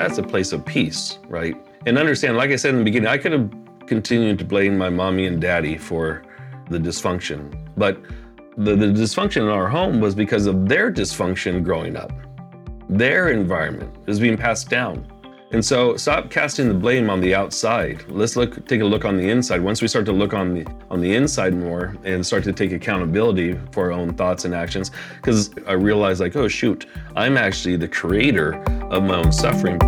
that's a place of peace, right? And understand, like I said in the beginning, I could have continued to blame my mommy and daddy for the dysfunction, but the dysfunction in our home was because of their dysfunction growing up. Their environment is being passed down. And so stop casting the blame on the outside. Let's take a look on the inside. Once we start to look on the inside more and start to take accountability for our own thoughts and actions, because I realized like, oh shoot, I'm actually the creator of my own suffering.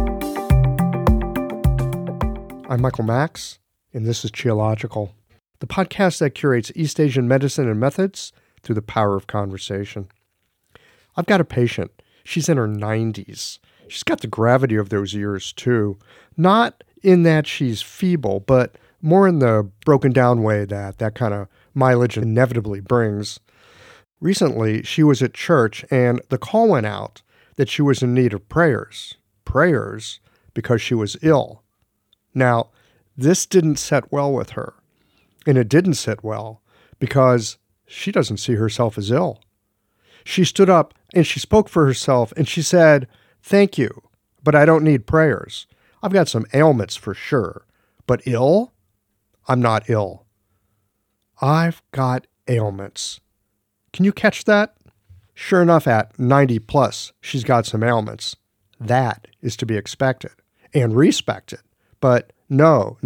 I'm Michael Max, and this is Qiological, the podcast that curates East Asian medicine and methods through the power of conversation. I've got a patient. She's in her 90s. She's got the gravity of those years, too. Not in that she's feeble, but more in the broken down way that kind of mileage inevitably brings. Recently, she was at church, and the call went out that she was in need of prayers. Prayers because she was ill. Now, this didn't set well with her. And it didn't sit well because she doesn't see herself as ill. She stood up and she spoke for herself and she said, "Thank you, but I don't need prayers. I've got some ailments for sure, but ill? I'm not ill. I've got ailments." Can you catch that? Sure enough, at 90 plus, she's got some ailments. That is to be expected and respected. But no,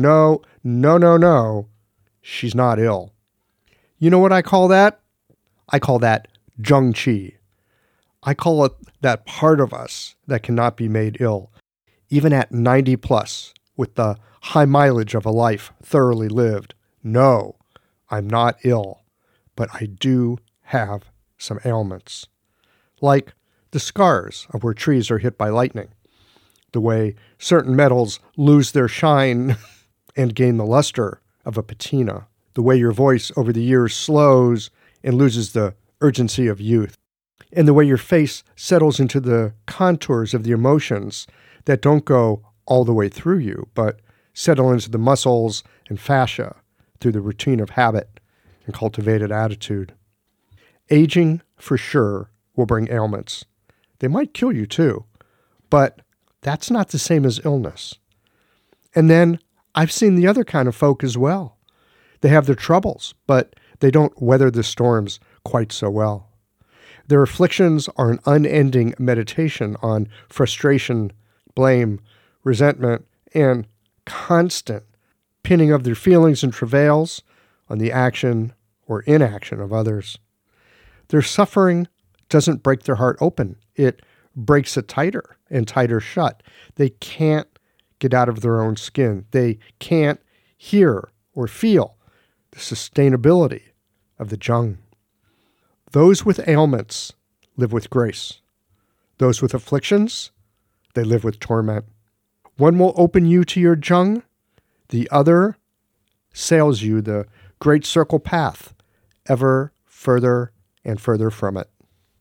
she's not ill. You know what I call that? I call that Zheng Qi. I call it that part of us that cannot be made ill, even at 90 plus, with the high mileage of a life thoroughly lived. No, I'm not ill, but I do have some ailments. Like the scars of where trees are hit by lightning, the way certain metals lose their shine and gain the luster of a patina, the way your voice over the years slows and loses the urgency of youth, and the way your face settles into the contours of the emotions that don't go all the way through you, but settle into the muscles and fascia through the routine of habit and cultivated attitude. Aging, for sure, will bring ailments. They might kill you too, but that's not the same as illness. And then I've seen the other kind of folk as well. They have their troubles, but they don't weather the storms quite so well. Their afflictions are an unending meditation on frustration, blame, resentment, and constant pinning of their feelings and travails on the action or inaction of others. Their suffering doesn't break their heart open. It breaks it tighter and tighter shut. They can't get out of their own skin. They can't hear or feel the sustainability of the Zheng. Those with ailments live with grace. Those with afflictions, they live with torment. One will open you to your Zheng. The other sails you the great circle path, ever further and further from it.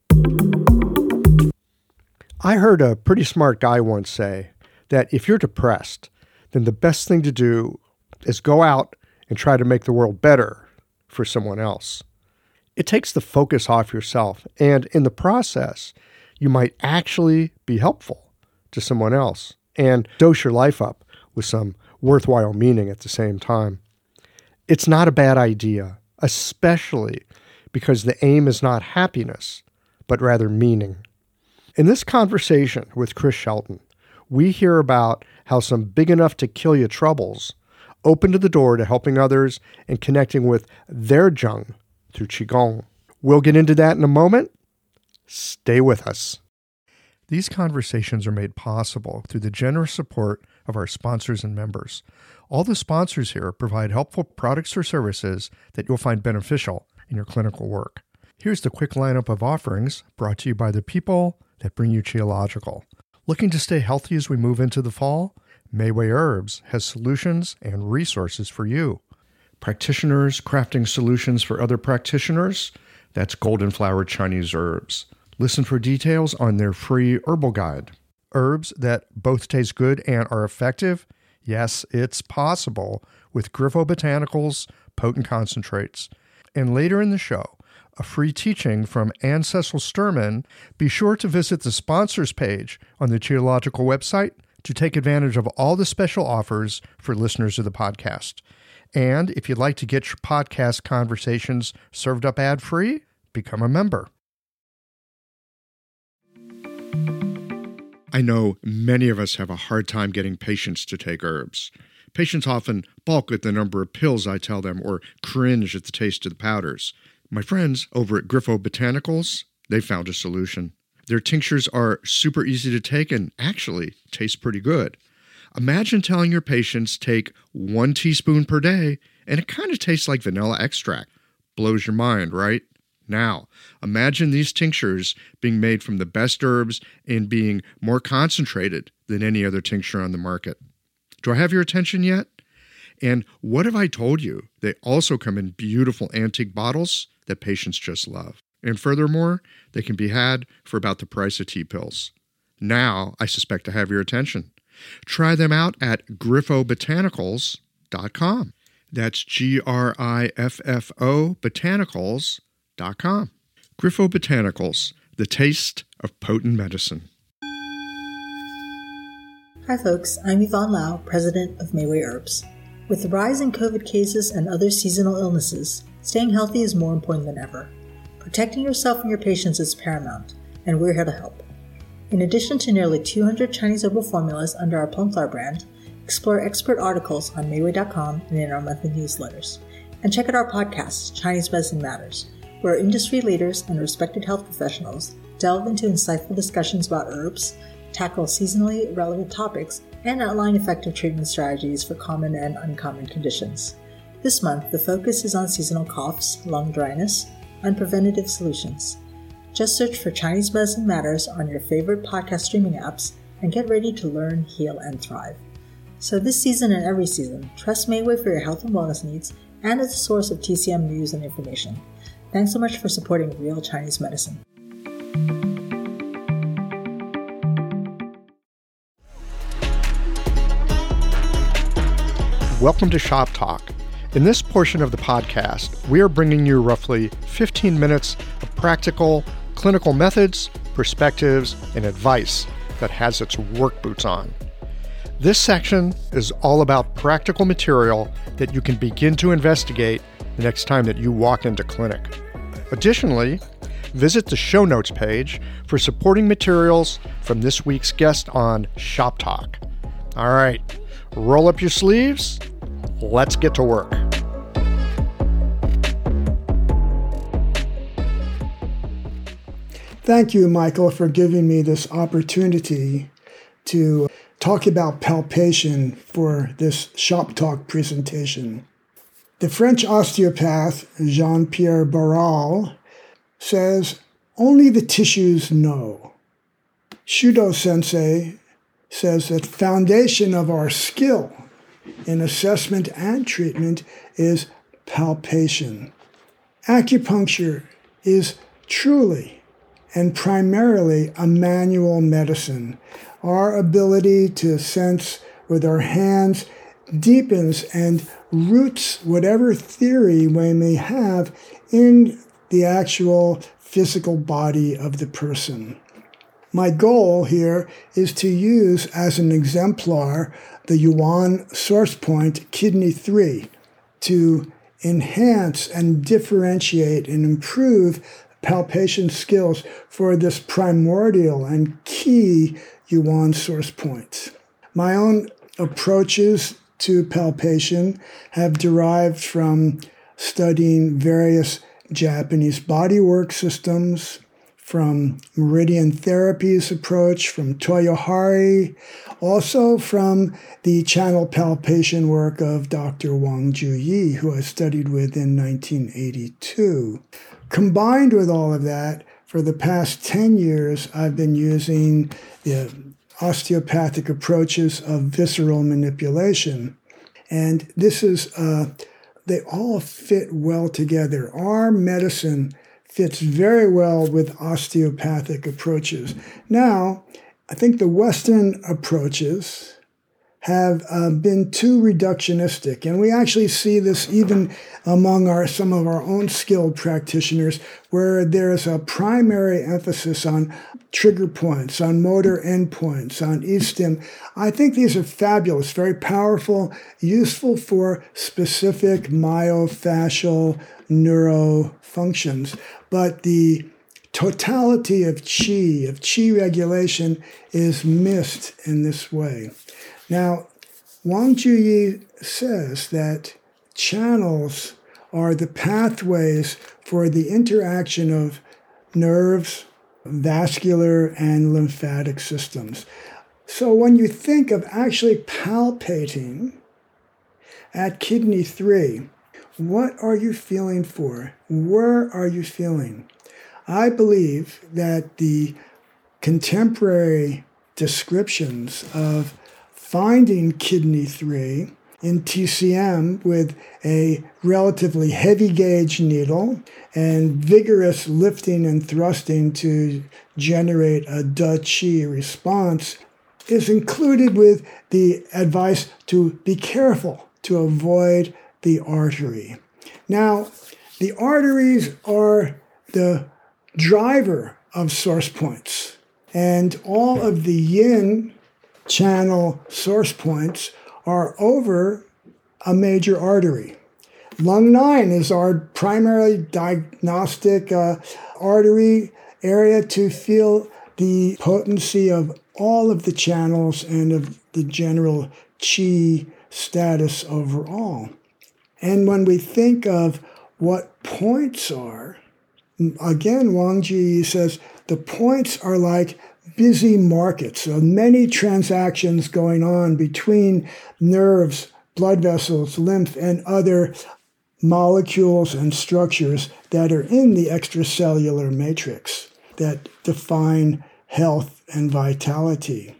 I heard a pretty smart guy once say that if you're depressed, then the best thing to do is go out and try to make the world better for someone else. It takes the focus off yourself, and in the process, you might actually be helpful to someone else and dose your life up with some worthwhile meaning at the same time. It's not a bad idea, especially because the aim is not happiness, but rather meaning. In this conversation with Chris Shelton, we hear about how some big enough to kill you troubles opened the door to helping others and connecting with their Zheng through Qigong. We'll get into that in a moment. Stay with us. These conversations are made possible through the generous support of our sponsors and members. All the sponsors here provide helpful products or services that you'll find beneficial in your clinical work. Here's the quick lineup of offerings brought to you by the people that bring you Qiological. Looking to stay healthy as we move into the fall? Mayway Herbs has solutions and resources for you. Practitioners crafting solutions for other practitioners? That's Golden Flower Chinese Herbs. Listen for details on their free herbal guide. Herbs that both taste good and are effective? Yes, it's possible with Griffo Botanicals potent concentrates. And later in the show, a free teaching from Anne Cecil Sturman. Be sure to visit the sponsors page on the Qiological website to take advantage of all the special offers for listeners of the podcast. And if you'd like to get your podcast conversations served up ad-free, become a member. I know many of us have a hard time getting patients to take herbs. Patients often balk at the number of pills I tell them or cringe at the taste of the powders. My friends over at Griffo Botanicals, they found a solution. Their tinctures are super easy to take and actually taste pretty good. Imagine telling your patients take 1 teaspoon per day and it kind of tastes like vanilla extract. Blows your mind, right? Now, imagine these tinctures being made from the best herbs and being more concentrated than any other tincture on the market. Do I have your attention yet? And what have I told you? They also come in beautiful antique bottles that patients just love. And furthermore, they can be had for about the price of T-pills. Now, I suspect I have your attention. Try them out at griffobotanicals.com. That's Griffo Botanicals.com. Griffo Botanicals, the taste of potent medicine. Hi folks, I'm Yvonne Lau, president of Mayway Herbs. With the rise in COVID cases and other seasonal illnesses, staying healthy is more important than ever. Protecting yourself and your patients is paramount, and we're here to help. In addition to nearly 200 Chinese herbal formulas under our Plumflower brand, explore expert articles on Mayway.com and in our monthly newsletters. And check out our podcast, Chinese Medicine Matters, where industry leaders and respected health professionals delve into insightful discussions about herbs, tackle seasonally relevant topics, and outline effective treatment strategies for common and uncommon conditions. This month, the focus is on seasonal coughs, lung dryness, and preventative solutions. Just search for Chinese Medicine Matters on your favorite podcast streaming apps and get ready to learn, heal, and thrive. So this season and every season, trust Mayway for your health and wellness needs and as a source of TCM news and information. Thanks so much for supporting real Chinese medicine. Welcome to Shop Talk. In this portion of the podcast, we are bringing you roughly 15 minutes of practical, clinical methods, perspectives, and advice that has its work boots on. This section is all about practical material that you can begin to investigate the next time that you walk into clinic. Additionally, visit the show notes page for supporting materials from this week's guest on Shop Talk. All right, roll up your sleeves. Let's get to work. Thank you, Michael, for giving me this opportunity to talk about palpation for this Shop Talk presentation. The French osteopath Jean-Pierre Barral says, "Only the tissues know." Shudo Sensei says that the foundation of our skill in assessment and treatment is palpation. Acupuncture is truly and primarily a manual medicine. Our ability to sense with our hands deepens and roots whatever theory we may have in the actual physical body of the person. My goal here is to use as an exemplar the Yuan Source Point Kidney 3 to enhance and differentiate and improve palpation skills for this primordial and key Yuan source points. My own approaches to palpation have derived from studying various Japanese bodywork systems, from Meridian Therapy's approach, from Toyo Hari, also from the channel palpation work of Dr. Wang Juyi, who I studied with in 1982. Combined with all of that, for the past 10 years, I've been using the osteopathic approaches of visceral manipulation. And this is, they all fit well together. Our medicine fits very well with osteopathic approaches. Now, I think the Western approaches have been too reductionistic, and we actually see this even among some of our own skilled practitioners, where there's a primary emphasis on trigger points, on motor endpoints, on e-stim. I think these are fabulous, very powerful, useful for specific myofascial neuro functions. But the totality of qi regulation, is missed in this way. Now, Wang Juyi says that channels are the pathways for the interaction of nerves, vascular, and lymphatic systems. So when you think of actually palpating at kidney 3, what are you feeling for? Where are you feeling? I believe that the contemporary descriptions of finding kidney 3 in TCM with a relatively heavy gauge needle and vigorous lifting and thrusting to generate a Da Qi response is included with the advice to be careful to avoid the artery. Now, the arteries are the driver of source points, and all of the yin channel source points are over a major artery. Lung 9 is our primary diagnostic artery area to feel the potency of all of the channels and of the general qi status overall. And when we think of what points are, again, Wang Juyi says the points are like busy markets, so many transactions going on between nerves, blood vessels, lymph, and other molecules and structures that are in the extracellular matrix that define health and vitality.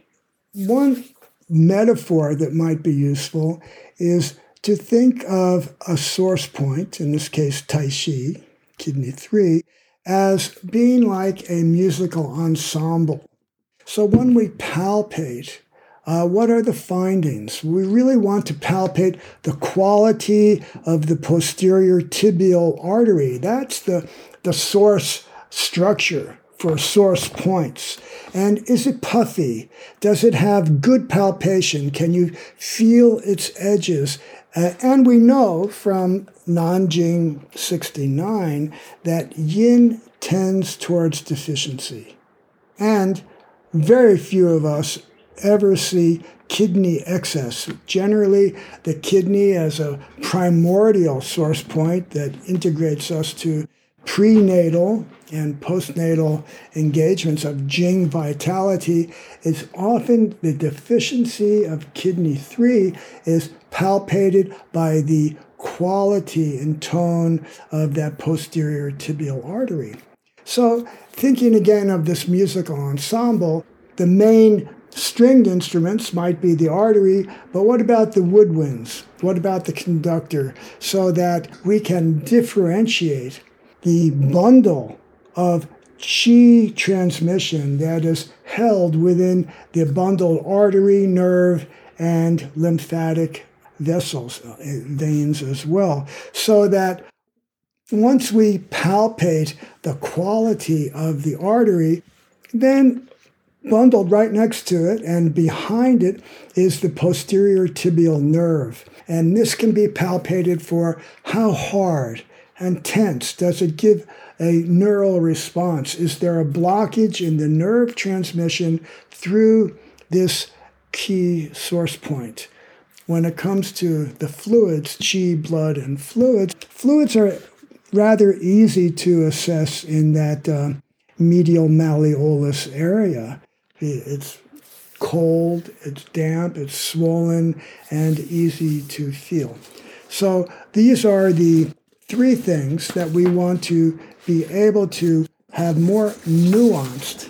One metaphor that might be useful is to think of a source point, in this case Tai Chi, kidney 3, as being like a musical ensemble. So when we palpate, what are the findings? We really want to palpate the quality of the posterior tibial artery. That's the source structure for source points. And is it puffy? Does it have good palpation? Can you feel its edges? And we know from Nanjing 69 that yin tends towards deficiency. And very few of us ever see kidney excess. Generally, the kidney as a primordial source point that integrates us to prenatal and postnatal engagements of Jing vitality is often the deficiency of kidney 3 is palpated by the quality and tone of that posterior tibial artery. So thinking again of this musical ensemble, the main stringed instruments might be the artery, but what about the woodwinds? What about the conductor? So that we can differentiate the bundle of qi transmission that is held within the bundled artery, nerve, and lymphatic vessels, veins as well, so that once we palpate the quality of the artery, then bundled right next to it and behind it is the posterior tibial nerve. And this can be palpated for how hard and tense does it give a neural response. Is there a blockage in the nerve transmission through this key source point? When it comes to the fluids, qi, blood, and fluids are rather easy to assess in that medial malleolus area. It's cold, it's damp, it's swollen, and easy to feel. So these are the 3 things that we want to be able to have more nuanced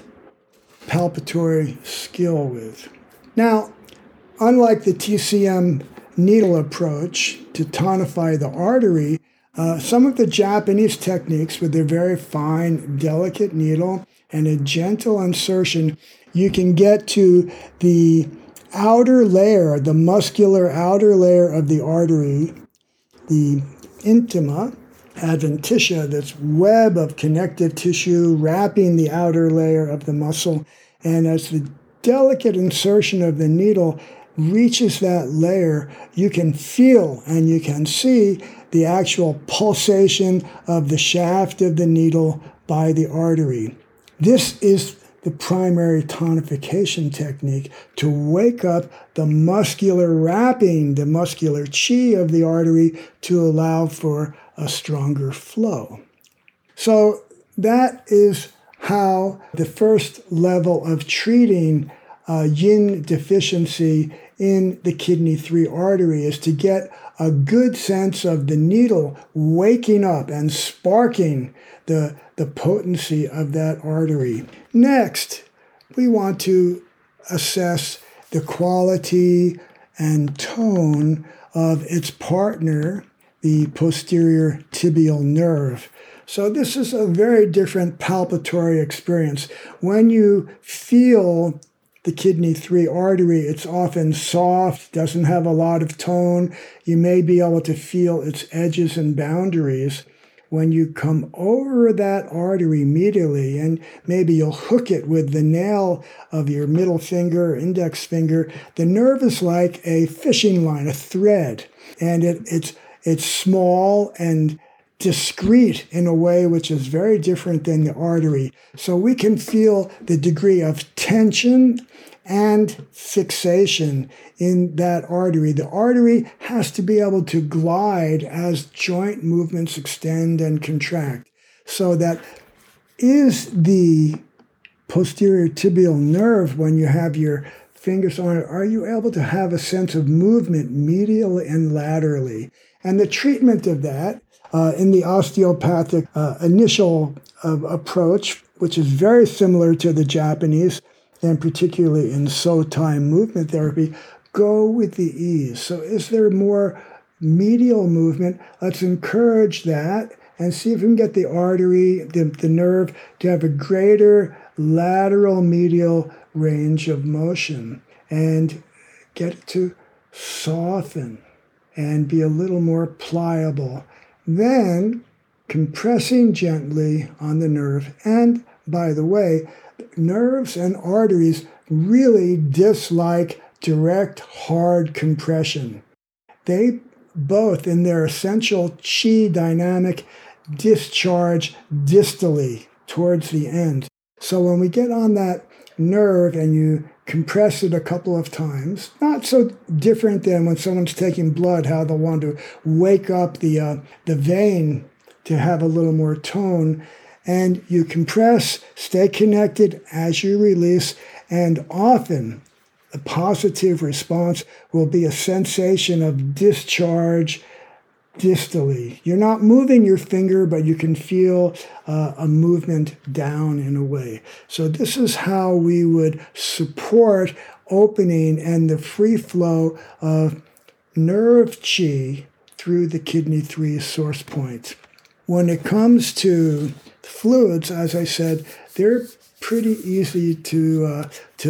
palpatory skill with. Now, unlike the TCM needle approach to tonify the artery, some of the Japanese techniques with their very fine, delicate needle and a gentle insertion, you can get to the outer layer, the muscular outer layer of the artery, the intima, adventitia, this web of connective tissue wrapping the outer layer of the muscle. And as the delicate insertion of the needle reaches that layer, you can feel and you can see the actual pulsation of the shaft of the needle by the artery. This is the primary tonification technique to wake up the muscular wrapping, the muscular chi of the artery to allow for a stronger flow. So that is how the first level of treating yin deficiency in the kidney 3 artery is to get a good sense of the needle waking up and sparking the potency of that artery. Next, we want to assess the quality and tone of its partner, the posterior tibial nerve. So this is a very different palpatory experience. When you feel the kidney 3 artery, it's often soft, doesn't have a lot of tone. You may be able to feel its edges and boundaries. When you come over that artery medially, and maybe you'll hook it with the nail of your middle finger, index finger, the nerve is like a fishing line, a thread, and it's small and discrete in a way which is very different than the artery. So we can feel the degree of tension and fixation in that artery. The artery has to be able to glide as joint movements extend and contract. So that is the posterior tibial nerve, when you have your fingers on it, are you able to have a sense of movement medially and laterally? And the treatment of that in the osteopathic initial approach, which is very similar to the Japanese, and particularly in Sotai movement therapy, go with the ease. So is there more medial movement? Let's encourage that and see if we can get the artery, the nerve, to have a greater lateral medial range of motion and get it to soften and be a little more pliable. Then compressing gently on the nerve. And by the way, nerves and arteries really dislike direct, hard compression. They both, in their essential chi dynamic, discharge distally towards the end. So when we get on that nerve and you compress it a couple of times, not so different than when someone's taking blood, how they'll want to wake up the vein to have a little more tone. And you compress, stay connected as you release, and often the positive response will be a sensation of discharge distally. You're not moving your finger, but you can feel a movement down in a way. So this is how we would support opening and the free flow of nerve chi through the kidney 3 source point. When it comes to fluids, as I said, they're pretty easy to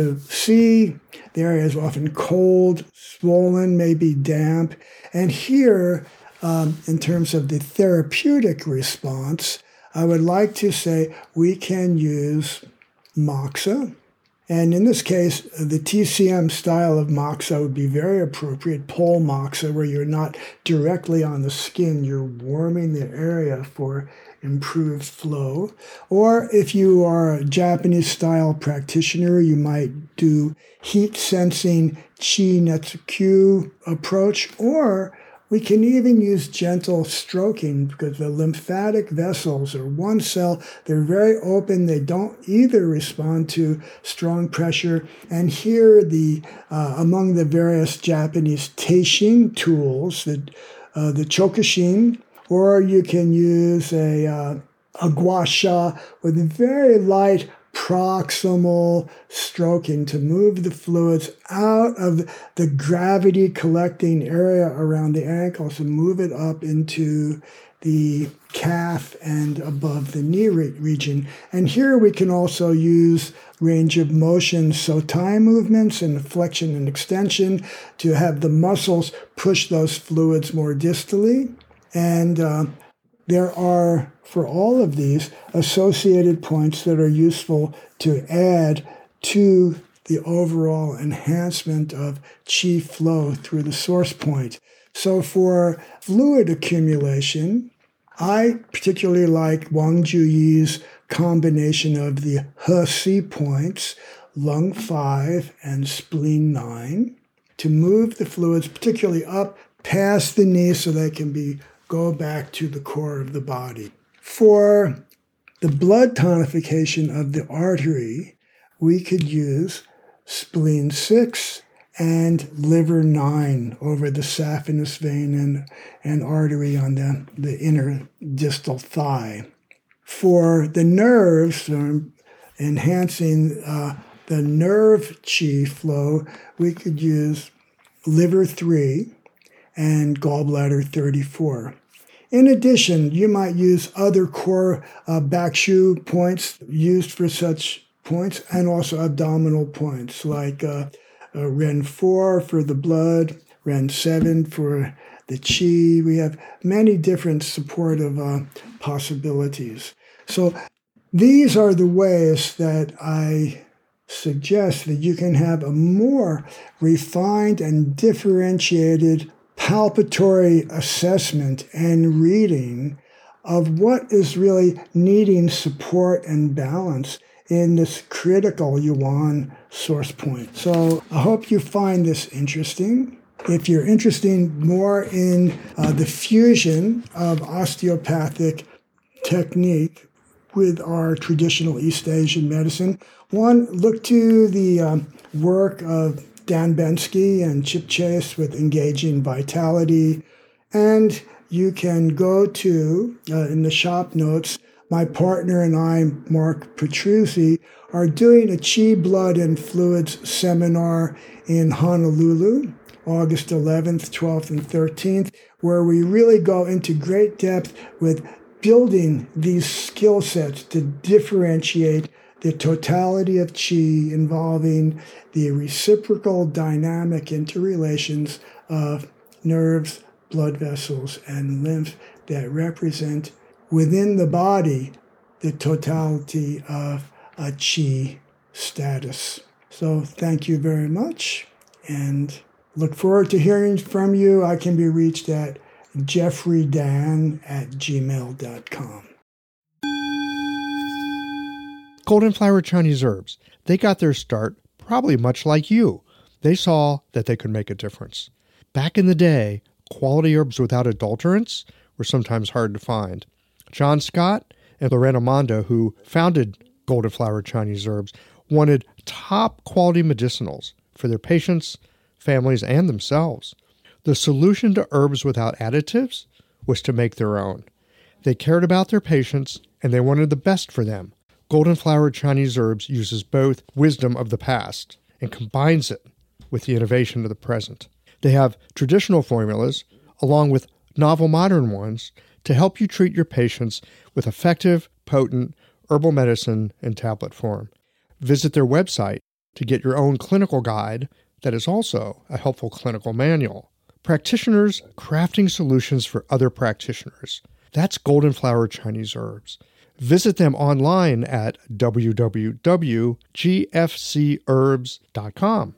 see. The area is often cold, swollen, maybe damp. And here, in terms of the therapeutic response, I would like to say we can use moxa. And in this case, the TCM style of moxa would be very appropriate, pole moxa, where you're not directly on the skin, you're warming the area for improved flow. Or if you are a Japanese style practitioner, you might do heat sensing chi netsu approach, or we can even use gentle stroking because the lymphatic vessels are one cell. They're very open. They don't either respond to strong pressure. And here, among the various Japanese teishin tools, the chokushin, or you can use a gua sha with very light proximal stroking to move the fluids out of the gravity collecting area around the ankles and move it up into the calf and above the knee region. And here we can also use range of motion Sotai movements and flexion and extension to have the muscles push those fluids more distally. And There are, for all of these, associated points that are useful to add to the overall enhancement of qi flow through the source point. So for fluid accumulation, I particularly like Wang Juyi's combination of the He-Si points, lung 5 and spleen 9, to move the fluids particularly up past the knee so they can go back to the core of the body. For the blood tonification of the artery, we could use spleen 6 and liver 9 over the saphenous vein and artery on the inner distal thigh. For the nerves, enhancing the nerve qi flow, we could use liver 3 and gallbladder 34. In addition, you might use other core Bakshu points used for such points, and also abdominal points like Ren 4 for the blood, Ren 7 for the qi. We have many different supportive possibilities. So these are the ways that I suggest that you can have a more refined and differentiated palpatory assessment and reading of what is really needing support and balance in this critical Yuan source point. So I hope you find this interesting. If you're interested more in the fusion of osteopathic technique with our traditional East Asian medicine, one, look to the work of Dan Bensky and Chip Chase with Engaging Vitality. And you can go to, in the shop notes, my partner and I, Mark Petruzzi, are doing a Qi, Blood, and Fluids seminar in Honolulu, August 11th, 12th, and 13th, where we really go into great depth with building these skill sets to differentiate the totality of qi involving the reciprocal dynamic interrelations of nerves, blood vessels, and lymph that represent within the body the totality of a qi status. So thank you very much, and look forward to hearing from you. I can be reached at jeffreydan@gmail.com. Golden Flower Chinese Herbs, they got their start probably much like you. They saw that they could make a difference. Back in the day, quality herbs without adulterants were sometimes hard to find. John Scott and Lorena Mondo, who founded Golden Flower Chinese Herbs, wanted top quality medicinals for their patients, families, and themselves. The solution to herbs without additives was to make their own. They cared about their patients, and they wanted the best for them. Golden Flower Chinese Herbs uses both wisdom of the past and combines it with the innovation of the present. They have traditional formulas along with novel modern ones to help you treat your patients with effective, potent herbal medicine in tablet form. Visit their website to get your own clinical guide that is also a helpful clinical manual. Practitioners crafting solutions for other practitioners. That's Golden Flower Chinese Herbs. Visit them online at www.gfcherbs.com.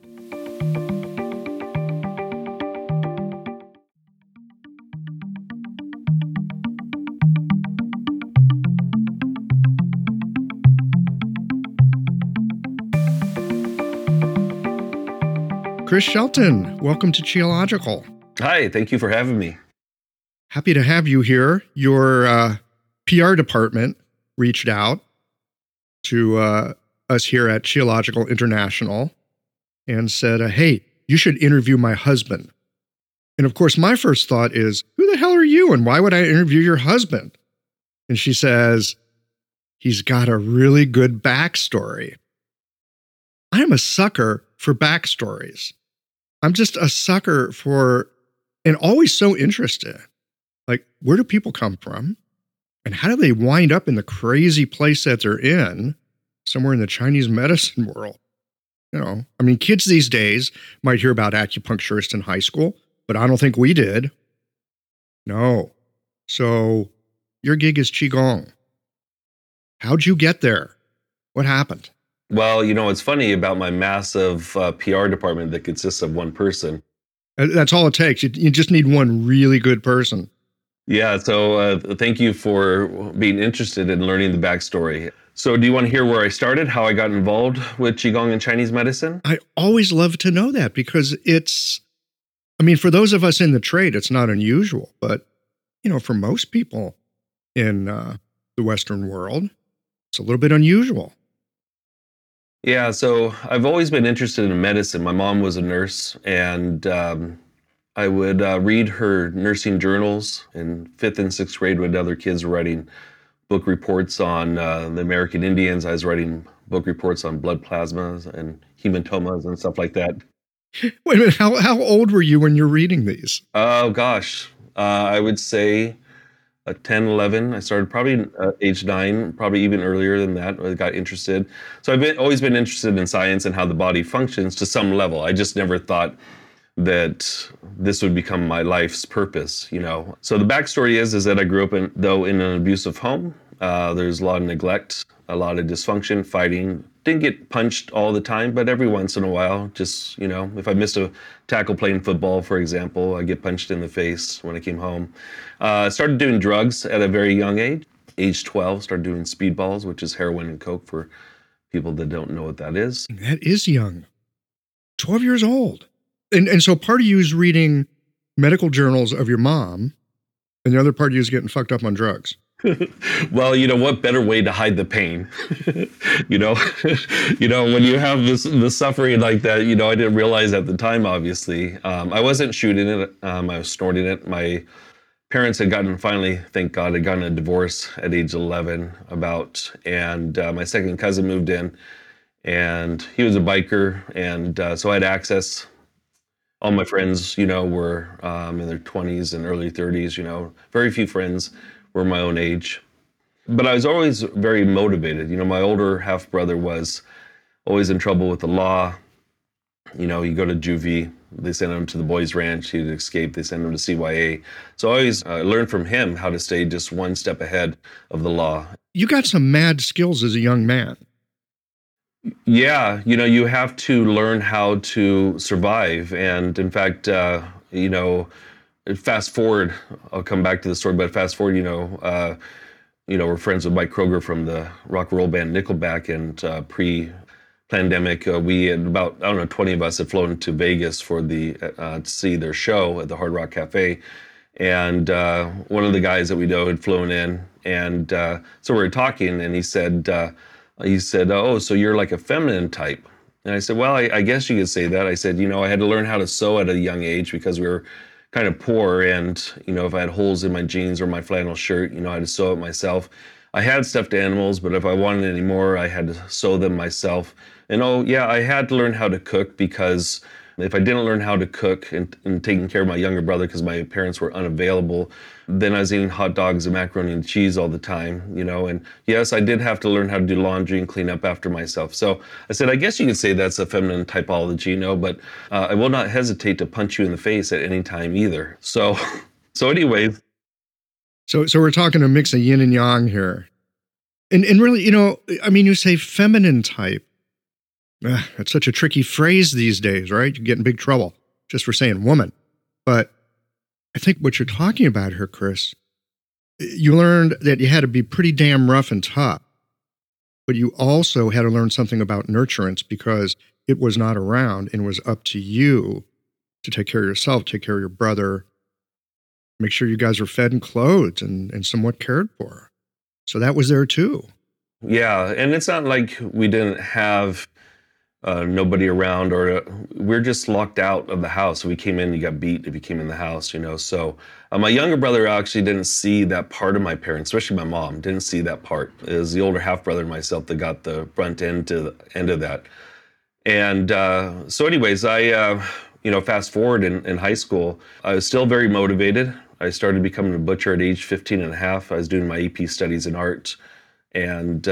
Chris Shelton, welcome to Qiological. Hi, thank you for having me. Happy to have you here. Your PR department reached out to us here at Qiological International and said, hey, you should interview my husband. And of course, my first thought is, who the hell are you and why would I interview your husband? And she says, he's got a really good backstory. I'm a sucker for backstories. I'm just a sucker for, and always so interested. Like, where do people come from? And how do they wind up in the crazy place that they're in, somewhere in the Chinese medicine world? You know, I mean, kids these days might hear about acupuncturists in high school, but I don't think we did. No. So your gig is Qigong. How'd you get there? What happened? Well, it's funny about my massive PR department that consists of one person. That's all it takes. You just need one really good person. Yeah, so thank you for being interested in learning the backstory. So do you want to hear where I started, how I got involved with Qigong and Chinese medicine? I always love to know that because for those of us in the trade, it's not unusual. But, for most people in the Western world, it's a little bit unusual. Yeah, so I've always been interested in medicine. My mom was a nurse, and I would read her nursing journals in 5th and 6th grade when other kids were writing book reports on the American Indians. I was writing book reports on blood plasmas and hematomas and stuff like that. Wait a minute, how old were you when you're reading these? Oh, gosh. I would say 10, 11. I started probably age 9, probably even earlier than that. I got interested. So I've always been interested in science and how the body functions to some level. I just never thought that this would become my life's purpose, So the backstory is that I grew up in an abusive home. There's a lot of neglect, a lot of dysfunction, fighting. Didn't get punched all the time, but every once in a while, just, if I missed a tackle playing football, for example, I'd get punched in the face when I came home. Started doing drugs at a very young age. Age 12, started doing speedballs, which is heroin and coke for people that don't know what that is. That is young. 12 years old. And so part of you is reading medical journals of your mom, and the other part of you is getting fucked up on drugs. Well, what better way to hide the pain? When you have this suffering like that, I didn't realize at the time, obviously. I wasn't shooting it. I was snorting it. My parents had finally, thank God, had gotten a divorce at age 11 and my second cousin moved in, and he was a biker. And so I had access. All my friends, were in their 20s and early 30s, very few friends were my own age. But I was always very motivated. My older half brother was always in trouble with the law. You go to juvie, they send him to the boys' ranch, he'd escape, they send him to CYA. So I always learned from him how to stay just one step ahead of the law. You got some mad skills as a young man. Yeah, you have to learn how to survive. And in fact, fast forward, I'll come back to the story, but fast forward, we're friends with Mike Kroger from the rock and roll band Nickelback, and pre-pandemic, we had about, 20 of us had flown to Vegas for to see their show at the Hard Rock Cafe. And one of the guys that we know had flown in, and so we were talking, and he said, oh, so you're like a feminine type. And I said, well, I guess you could say that. I said, I had to learn how to sew at a young age because we were kind of poor. And, if I had holes in my jeans or my flannel shirt, I had to sew it myself. I had stuffed animals, but if I wanted any more, I had to sew them myself. And I had to learn how to cook, because if I didn't learn how to cook and taking care of my younger brother because my parents were unavailable, then I was eating hot dogs and macaroni and cheese all the time, and yes, I did have to learn how to do laundry and clean up after myself. So I said, I guess you could say that's a feminine typology, but I will not hesitate to punch you in the face at any time either. So anyways. So we're talking a mix of yin and yang here. And really, you say feminine type. That's such a tricky phrase these days, right? You get in big trouble just for saying woman. But I think what you're talking about here, Chris, you learned that you had to be pretty damn rough and tough, but you also had to learn something about nurturance because it was not around and it was up to you to take care of yourself, take care of your brother, make sure you guys were fed and clothed and somewhat cared for. So that was there too. Yeah, and it's not like we didn't have nobody around, or we're just locked out of the house. So we came in, you got beat if you came in the house, So my younger brother actually didn't see that part of my parents, especially my mom, didn't see that part. It was the older half brother and myself that got the front end to the end of that. And so anyways, I, fast forward in high school, I was still very motivated. I started becoming a butcher at age 15 and a half. I was doing my AP studies in art, and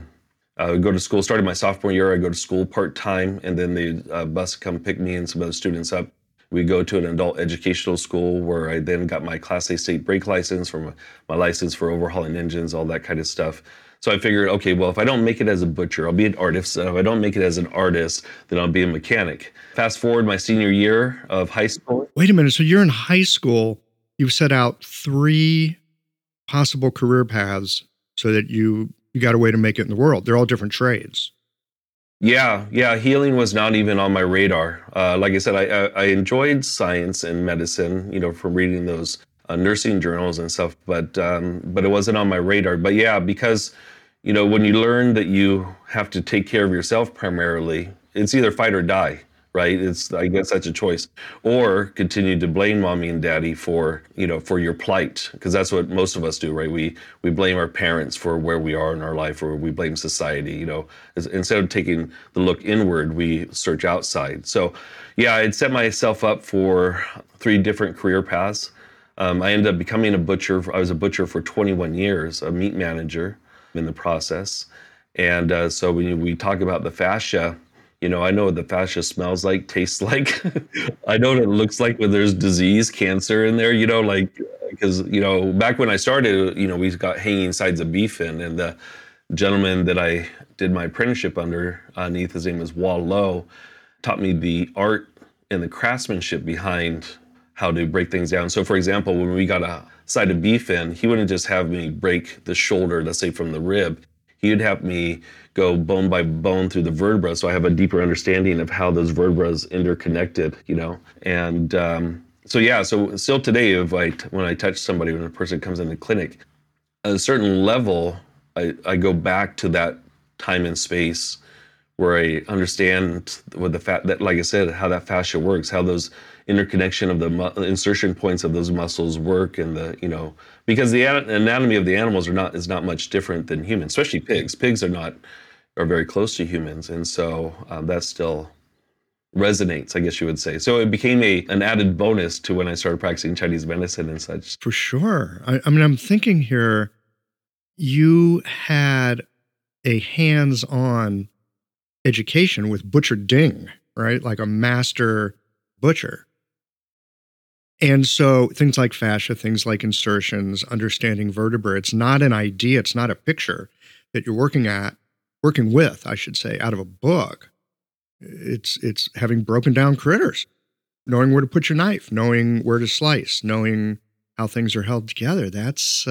I would go to school. Started my sophomore year, I go to school part-time, and then the bus would come pick me and some other students up. We go to an adult educational school where I then got my Class A state brake license, for my license for overhauling engines, all that kind of stuff. So I figured, okay, well, if I don't make it as a butcher, I'll be an artist. And if I don't make it as an artist, then I'll be a mechanic. Fast forward my senior year of high school. Wait a minute. So you're in high school. You've set out 3 possible career paths so that you got a way to make it in the world. They're all different trades. Yeah. Healing was not even on my radar. Like I said, I enjoyed science and medicine, from reading those nursing journals and stuff, but it wasn't on my radar. But yeah, because, when you learn that you have to take care of yourself primarily, it's either fight or die, right? I guess that's a choice, or continue to blame mommy and daddy for your plight, because that's what most of us do, right? We blame our parents for where we are in our life, or we blame society. Instead of taking the look inward, we search outside. So, yeah, I'd set myself up for 3 different career paths. I ended up becoming a butcher. I was a butcher for 21 years, a meat manager in the process. And so when we talk about the fascia, I know what the fascia smells like, tastes like. I know what it looks like when there's disease, cancer in there, because, back when I started, we got hanging sides of beef in, and the gentleman that I did my apprenticeship underneath, his name was Wall Lowe, taught me the art and the craftsmanship behind how to break things down. So for example, when we got a side of beef in, he wouldn't just have me break the shoulder, let's say from the rib. He would have me go bone by bone through the vertebra, so I have a deeper understanding of how those vertebrae interconnected, And so still today, when I touch somebody, when a person comes in the clinic, at a certain level, I go back to that time and space where I understand what that, like I said, how that fascia works, how those interconnection of the insertion points of those muscles work, and because the anatomy of the animals is not much different than humans, especially pigs. Pigs are very close to humans, and so that still resonates, I guess you would say. So it became an added bonus to when I started practicing Chinese medicine and such. For sure. I mean, I'm thinking here, you had a hands-on education with Butcher Ding, right? Like a master butcher. And so things like fascia, things like insertions, understanding vertebrae, it's not an idea, it's not a picture that you're working with, I should say, out of a book. It's having broken down critters, knowing where to put your knife, knowing where to slice, knowing how things are held together. That's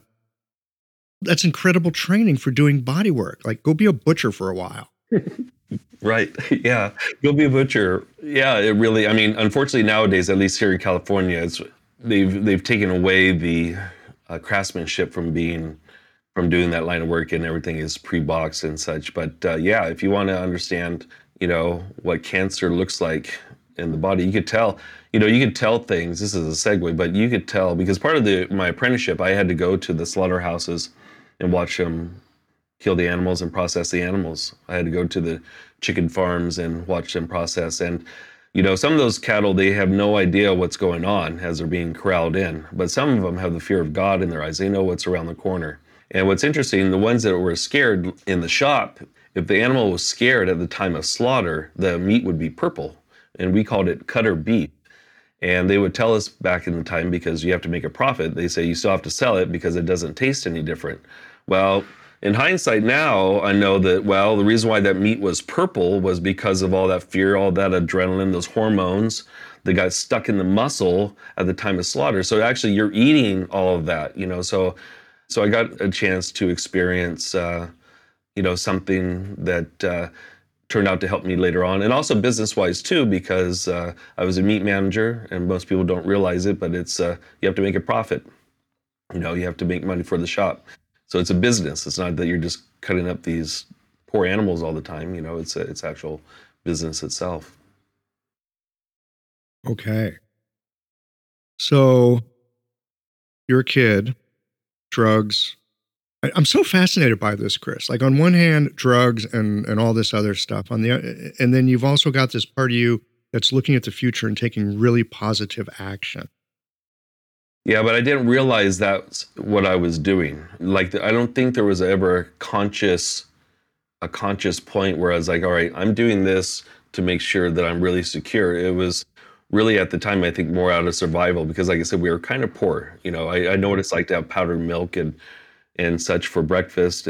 incredible training for doing body work. Like, go be a butcher for a while. Right. Yeah. Go be a butcher. Yeah. It really, unfortunately nowadays, at least here in California, they've taken away the craftsmanship from doing that line of work, and everything is pre-boxed and such. But if you want to understand, what cancer looks like in the body, you could tell, things. This is a segue, but you could tell, because part of my apprenticeship, I had to go to the slaughterhouses and watch them kill the animals and process the animals. I had to go to the chicken farms and watch them process. And, some of those cattle, they have no idea what's going on as they're being corralled in. But some of them have the fear of God in their eyes. They know what's around the corner. And what's interesting, the ones that were scared in the shop, if the animal was scared at the time of slaughter, the meat would be purple. And we called it cutter beef. And they would tell us back in the time, because you have to make a profit, they say you still have to sell it because it doesn't taste any different. Well, in hindsight now, I know that, the reason why that meat was purple was because of all that fear, all that adrenaline, those hormones that got stuck in the muscle at the time of slaughter. So actually you're eating all of that, So I got a chance to experience, something that turned out to help me later on. And also business-wise too, because I was a meat manager, and most people don't realize it, but it's you have to make a profit. You have to make money for the shop. So it's a business. It's not that you're just cutting up these poor animals all the time. It's actual business itself. Okay. So you're a kid, drugs. I'm so fascinated by this, Chris. Like, on one hand, drugs and all this other stuff. And then you've also got this part of you that's looking at the future and taking really positive action. Yeah, but I didn't realize that's what I was doing. Like, I don't think there was ever a conscious point where I was like, all right, I'm doing this to make sure that I'm really secure. It was really at the time, I think more out of survival because, like I said, we were kind of poor. I know what it's like to have powdered milk and such for breakfast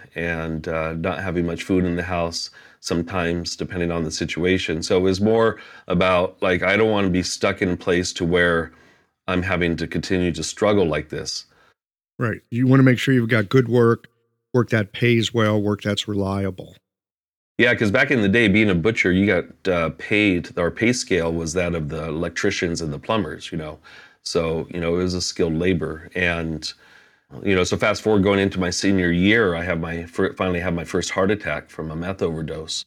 and not having much food in the house sometimes, depending on the situation. So it was more about like, I don't want to be stuck in a place to where I'm having to continue to struggle like this. Right. You want to make sure you've got good work that pays well, work that's reliable. Yeah, because back in the day, being a butcher, you got paid, our pay scale was that of the electricians and the plumbers, So, it was a skilled labor. And, so fast forward going into my senior year, I finally have my first heart attack from a meth overdose.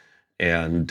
And,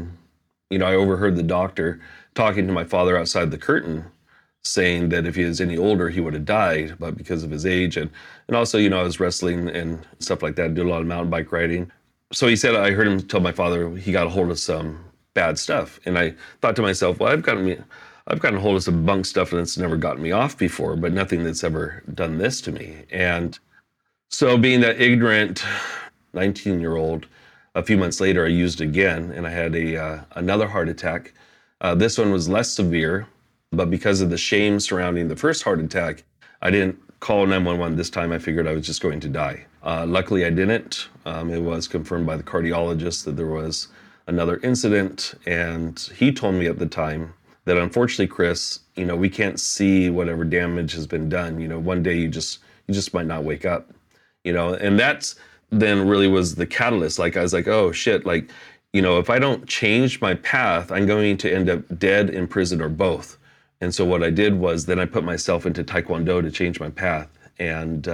I overheard the doctor talking to my father outside the curtain, saying that if he was any older, he would have died, but because of his age. And also, I was wrestling and stuff like that, did a lot of mountain bike riding. So he said, I heard him tell my father he got a hold of some bad stuff. And I thought to myself, well, I've gotten a hold of some bunk stuff that's never gotten me off before, but nothing that's ever done this to me. And so being that ignorant 19-year-old, a few months later, I used again, and I had another heart attack. This one was less severe, but because of the shame surrounding the first heart attack, I didn't call 911 this time. I figured I was just going to die. Luckily, I didn't. It was confirmed by the cardiologist that there was another incident, and he told me at the time that unfortunately, Chris, we can't see whatever damage has been done. One day you just might not wake up. And that's then really was the catalyst. Like I was like, oh shit, like, if I don't change my path, I'm going to end up dead, in prison, or both. And so what I did was then I put myself into Taekwondo to change my path. And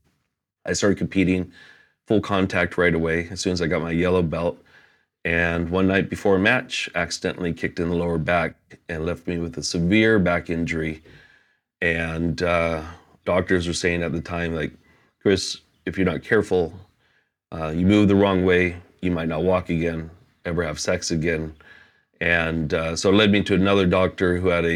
I started competing full contact right away as soon as I got my yellow belt. And one night before a match, accidentally kicked in the lower back and left me with a severe back injury. And doctors were saying at the time, like, Chris, if you're not careful, you move the wrong way, you might not walk again, ever have sex again. And so it led me to another doctor who had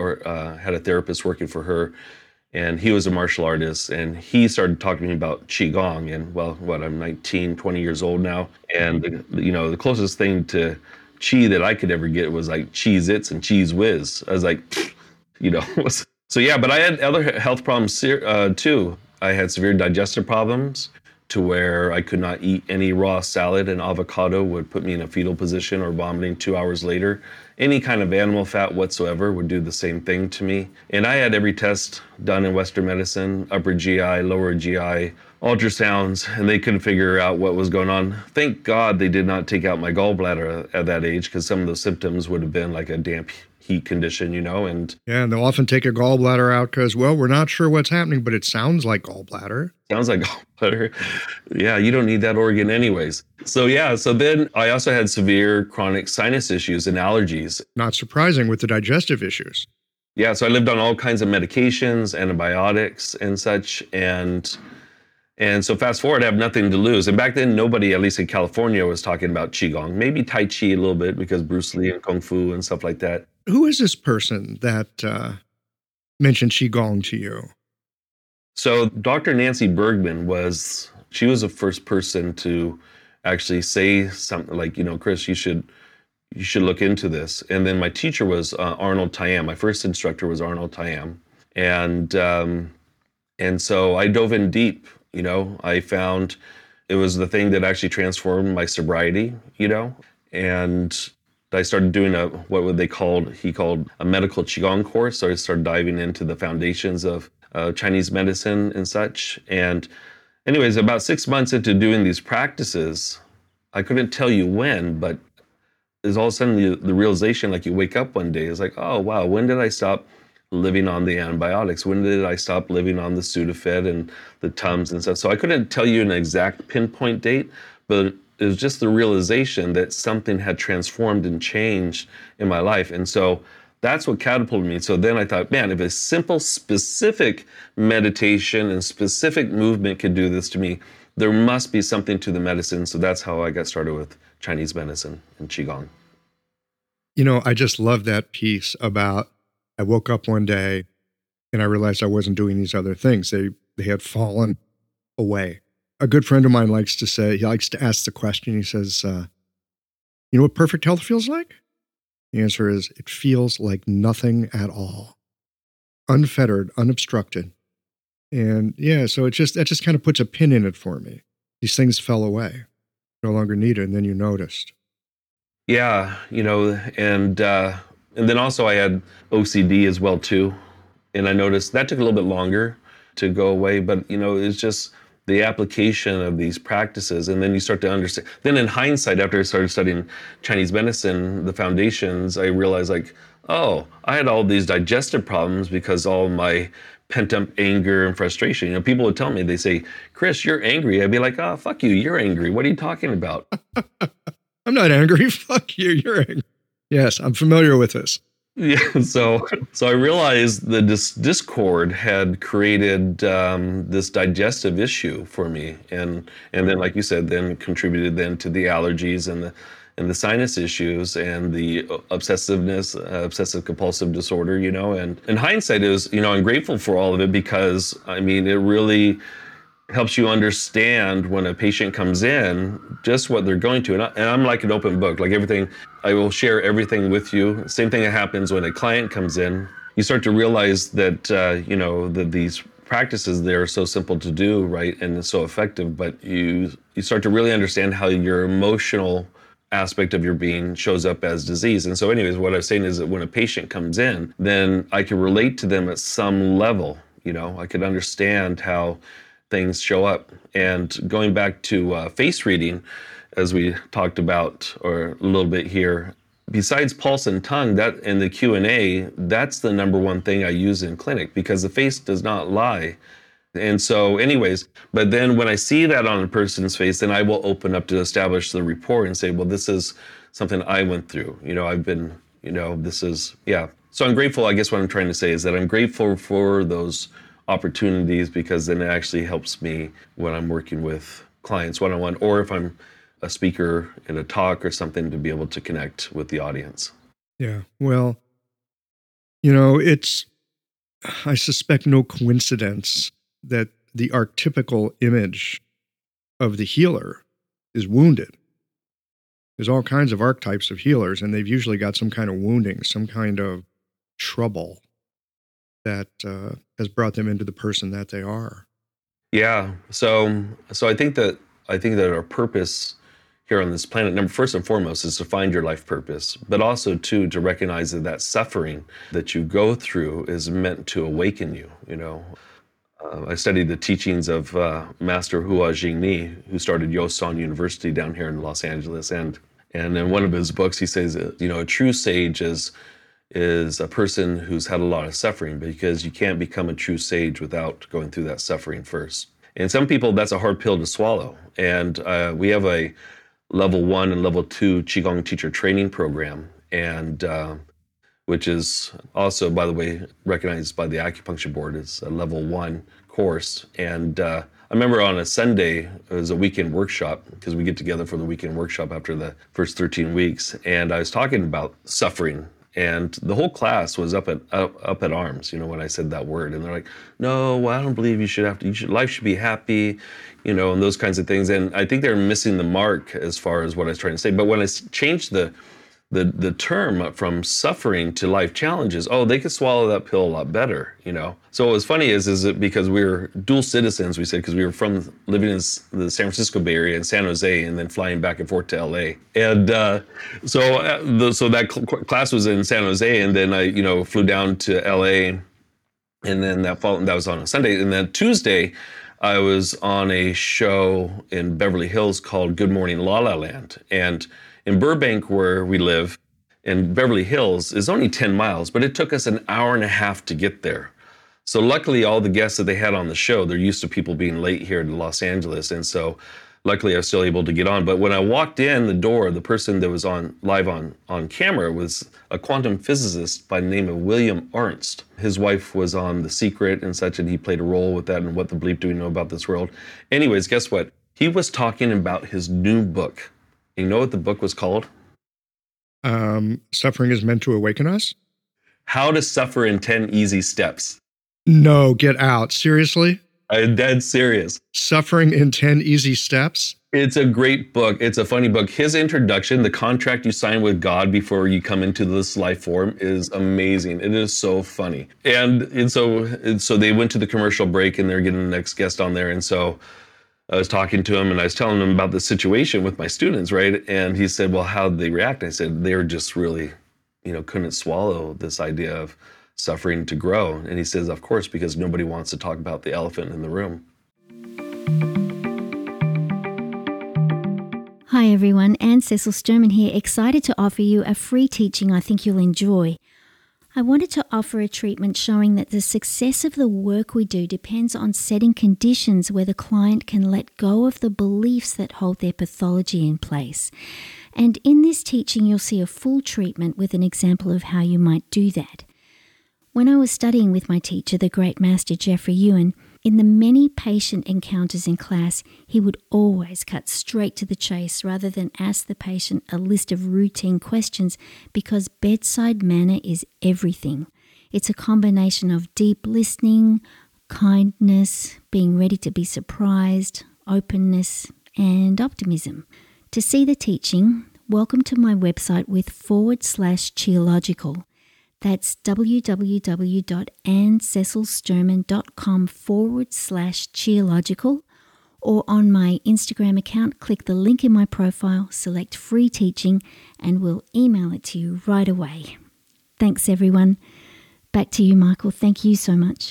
a therapist working for her, and he was a martial artist, and he started talking to me about Qigong. And I'm 19, 20 years old now, and the closest thing to Qi that I could ever get was like Cheez-Its and Cheez Whiz. I was like, so yeah, but I had other health problems too. I had severe digestive problems, to where I could not eat any raw salad, and avocado would put me in a fetal position or vomiting 2 hours later. Any kind of animal fat whatsoever would do the same thing to me. And I had every test done in Western medicine, upper GI, lower GI, ultrasounds, and they couldn't figure out what was going on. Thank God they did not take out my gallbladder at that age, because some of those symptoms would have been like a damp heat condition, and they'll often take a gallbladder out because, well, we're not sure what's happening, but it sounds like gallbladder. Sounds like gallbladder. Yeah, you don't need that organ anyways. So then I also had severe chronic sinus issues and allergies. Not surprising with the digestive issues. Yeah, so I lived on all kinds of medications, antibiotics and such, and so fast forward, I have nothing to lose. And back then, nobody, at least in California, was talking about Qigong. Maybe Tai Chi a little bit, because Bruce Lee and Kung Fu and stuff like that. Who is this person that mentioned Qigong to you? So Dr. Nancy Bergman was the first person to actually say something like, Chris, you should look into this. And then my teacher was Arnold Tyam. My first instructor was Arnold Tyam. And so I dove in deep. I found it was the thing that actually transformed my sobriety, and I started doing he called a medical Qigong course. So I started diving into the foundations of Chinese medicine and such. And anyways, about 6 months into doing these practices, I couldn't tell you when, but there's all of a sudden the realization, like you wake up one day, it's like, oh, wow, when did I stop living on the antibiotics? When did I stop living on the Sudafed and the Tums and stuff? So I couldn't tell you an exact pinpoint date, but it was just the realization that something had transformed and changed in my life. And so that's what catapulted me. So then I thought, man, if a simple, specific meditation and specific movement could do this to me, there must be something to the medicine. So that's how I got started with Chinese medicine and Qigong. I just love that piece about, I woke up one day and I realized I wasn't doing these other things. They had fallen away. A good friend of mine likes to ask the question, he says, you know what perfect health feels like? The answer is it feels like nothing at all. Unfettered, unobstructed. And yeah, so that just kind of puts a pin in it for me. These things fell away, no longer needed, and then you noticed. Yeah, and then also I had OCD as well too, and I noticed that took a little bit longer to go away, but it's just the application of these practices, and then you start to understand. Then in hindsight, after I started studying Chinese medicine, the foundations, I realized oh, I had all these digestive problems because all my pent up anger and frustration. People would tell me, they say, "Chris, you're angry." I'd be like, "Oh, fuck you, you're angry. What are you talking about?" I'm not angry. Fuck you, you're angry. Yes, I'm familiar with this. Yeah, so I realized the discord had created this digestive issue for me, and then, like you said, then contributed then to the allergies and the sinus issues and the obsessiveness, obsessive compulsive disorder. And in hindsight, I'm grateful for all of it, because it really helps you understand when a patient comes in just what they're going to. And I'm like an open book, like everything, I will share everything with you. Same thing that happens when a client comes in. You start to realize that, that these practices, they're so simple to do, right? And so effective, but you start to really understand how your emotional aspect of your being shows up as disease. And so anyways, what I was saying is that when a patient comes in, then I can relate to them at some level. I could understand how things show up. And going back to face reading, as we talked about, or a little bit here, besides pulse and tongue, that in the Q&A, that's the number one thing I use in clinic, because the face does not lie. And so anyways, but then when I see that on a person's face, then I will open up to establish the rapport and say, well, this is something I went through. I've been, this is, yeah. So I'm grateful. I guess what I'm trying to say is that I'm grateful for those opportunities, because then it actually helps me when I'm working with clients one-on-one, or if I'm a speaker in a talk or something, to be able to connect with the audience. Yeah. Well, it's, I suspect, no coincidence that the archetypical image of the healer is wounded. There's all kinds of archetypes of healers, and they've usually got some kind of wounding, some kind of trouble that has brought them into the person that they are. Yeah. So I think that our purpose here on this planet, first and foremost, is to find your life purpose, but also to recognize that suffering that you go through is meant to awaken you. I studied the teachings of Master Hua Jingni, who started Yosan University down here in Los Angeles, and in one of his books he says, a true sage is a person who's had a lot of suffering, because you can't become a true sage without going through that suffering first. And some people, that's a hard pill to swallow. And we have a level 1 and level 2 Qigong teacher training program, and which is also, by the way, recognized by the acupuncture board as a level 1 course. And I remember on a Sunday, it was a weekend workshop, because we get together for the weekend workshop after the first 13 weeks. And I was talking about suffering, and the whole class was up at arms, when I said that word. And they're like, "No, I don't believe life should be happy," and those kinds of things. And I think they're missing the mark as far as what I was trying to say. But when I changed the term from suffering to life challenges, they could swallow that pill a lot better, So what was funny is that because we were dual citizens, we said, because we were living in the San Francisco Bay Area in San Jose, and then flying back and forth to LA. And so that class was in San Jose, and then I, flew down to LA, and then that was on a Sunday. And then Tuesday, I was on a show in Beverly Hills called Good Morning La La Land. And in Burbank, where we live, in Beverly Hills, is only 10 miles, but it took us an hour and a half to get there. So luckily, all the guests that they had on the show, they're used to people being late here in Los Angeles. And so luckily, I was still able to get on. But when I walked in the door, the person that was live on camera was a quantum physicist by the name of William Ernst. His wife was on The Secret and such, and he played a role with that and What the Bleep Do We Know About This World. Anyways, guess what? He was talking about his new book. You know what the book was called? Suffering is Meant to Awaken Us? How to Suffer in 10 Easy Steps. No, get out. Seriously? I'm dead serious. Suffering in 10 Easy Steps. It's a great book. It's a funny book. His introduction, the contract you sign with God before you come into this life form, is amazing. It is so funny. And so they went to the commercial break, and they're getting the next guest on there. And so I was talking to him, and I was telling him about the situation with my students, right? And he said, well, how did they react? I said, they're just really, couldn't swallow this idea of suffering to grow. And he says, of course, because nobody wants to talk about the elephant in the room. Hi everyone, Anne Cecil Sturman here, excited to offer you a free teaching I think you'll enjoy. I wanted to offer a treatment showing that the success of the work we do depends on setting conditions where the client can let go of the beliefs that hold their pathology in place. And in this teaching, you'll see a full treatment with an example of how you might do that. When I was studying with my teacher, the great master Jeffrey Ewan, in the many patient encounters in class, he would always cut straight to the chase rather than ask the patient a list of routine questions, because bedside manner is everything. It's a combination of deep listening, kindness, being ready to be surprised, openness, and optimism. To see the teaching, welcome to my website with /Cheerlogical. That's www.anncecilsturman.com/cheerlogical, or on my Instagram account, click the link in my profile, select free teaching, and we'll email it to you right away. Thanks, everyone. Back to you, Michael. Thank you so much.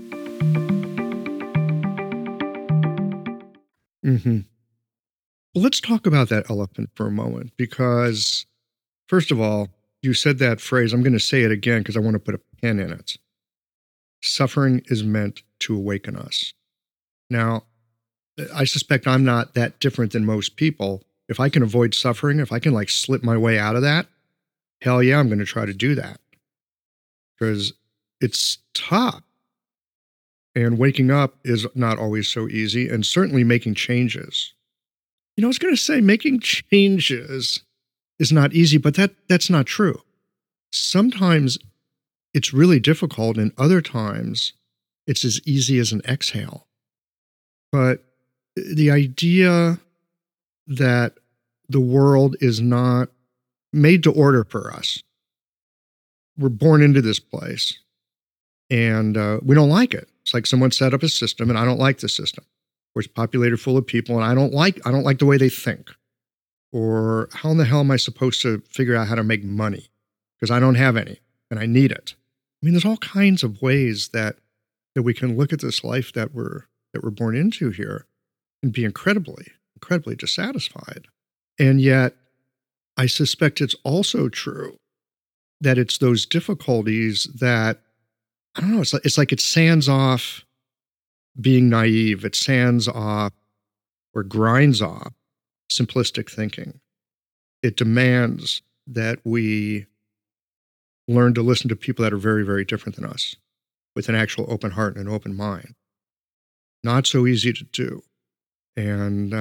Let's talk about that elephant for a moment, because first of all, you said that phrase. I'm going to say it again because I want to put a pin in it. Suffering is meant to awaken us. Now, I suspect I'm not that different than most people. If I can avoid suffering, if I can slip my way out of that, hell yeah, I'm going to try to do that. Because it's tough. And waking up is not always so easy, and certainly making changes. I was going to say making changes is not easy, but that's not true. Sometimes it's really difficult, and other times it's as easy as an exhale. But the idea that the world is not made to order for us. We're born into this place, and we don't like it. It's like someone set up a system, and I don't like the system. Or it's populated full of people, and I don't like the way they think. Or how in the hell am I supposed to figure out how to make money? Because I don't have any, and I need it. There's all kinds of ways that we can look at this life that we're born into here and be incredibly dissatisfied. And yet, I suspect it's also true that it's those difficulties that, I don't know, it's like it sands off being naive. It sands off or grinds off simplistic thinking. It demands that we learn to listen to people that are very, very different than us with an actual open heart and an open mind. Not so easy to do. And,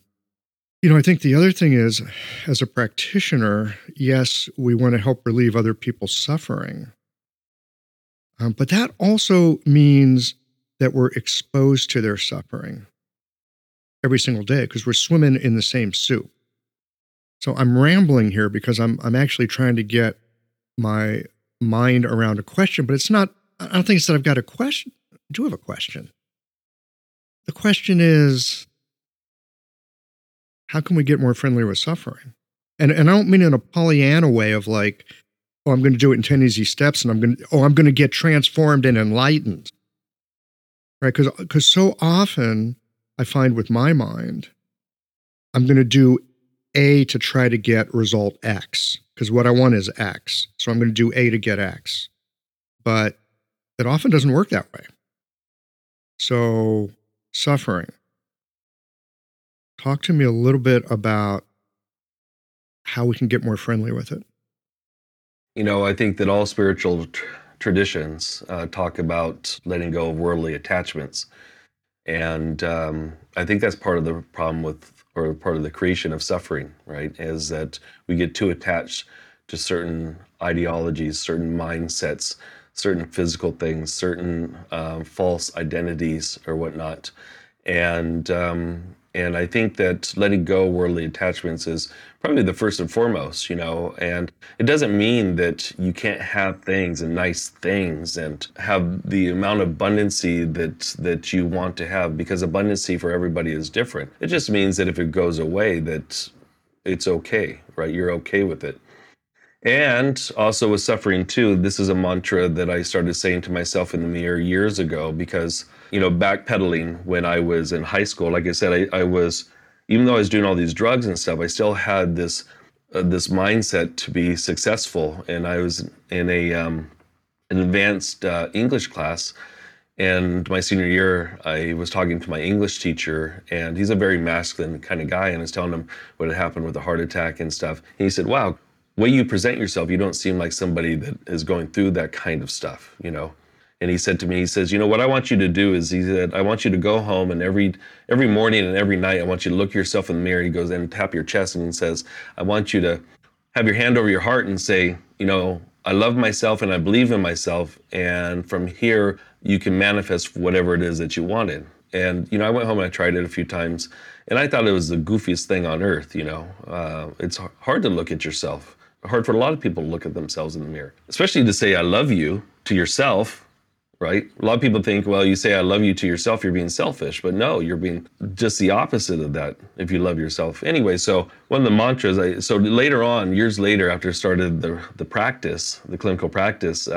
I think the other thing is, as a practitioner, yes, we want to help relieve other people's suffering. But that also means that we're exposed to their suffering every single day because we're swimming in the same soup. So I'm rambling here because I'm actually trying to get my mind around a question, but it's not, I don't think it's that I've got a question. I do have a question. The question is, how can we get more friendly with suffering? And I don't mean in a Pollyanna way of I'm going to do it in 10 easy steps and I'm going to get transformed and enlightened. Right? Because so often I find with my mind, I'm going to do A to try to get result X, because what I want is X. So I'm going to do A to get X. But it often doesn't work that way. So, suffering. Talk to me a little bit about how we can get more friendly with it. I think that all spiritual traditions talk about letting go of worldly attachments. And I think that's part of the problem or part of the creation of suffering, right? Is that we get too attached to certain ideologies, certain mindsets, certain physical things, certain false identities or whatnot. And I think that letting go worldly attachments is probably the first and foremost, and it doesn't mean that you can't have things and nice things and have the amount of abundancy that you want to have, because abundancy for everybody is different. It just means that if it goes away, that it's okay, right? You're okay with it. And also with suffering too, this is a mantra that I started saying to myself in the mirror years ago, because, backpedaling when I was in high school, like I said, I was, even though I was doing all these drugs and stuff, I still had this mindset to be successful. And I was in an advanced English class. And my senior year, I was talking to my English teacher, and he's a very masculine kind of guy, and I was telling him what had happened with a heart attack and stuff. And he said, wow, the way you present yourself, you don't seem like somebody that is going through that kind of stuff, And he said to me, he says, what I want you to do is, he said, I want you to go home, and every morning and every night, I want you to look yourself in the mirror. He goes and tap your chest, and he says, I want you to have your hand over your heart and say, I love myself and I believe in myself. And from here, you can manifest whatever it is that you wanted. And, I went home and I tried it a few times, and I thought it was the goofiest thing on earth. It's hard to look at yourself. Hard for a lot of people to look at themselves in the mirror, especially to say, I love you to yourself, right? A lot of people think, well, you say, I love you to yourself, you're being selfish. But no, you're being just the opposite of that if you love yourself. Anyway, so one of the mantras, so later on, years later, after I started the practice, the clinical practice,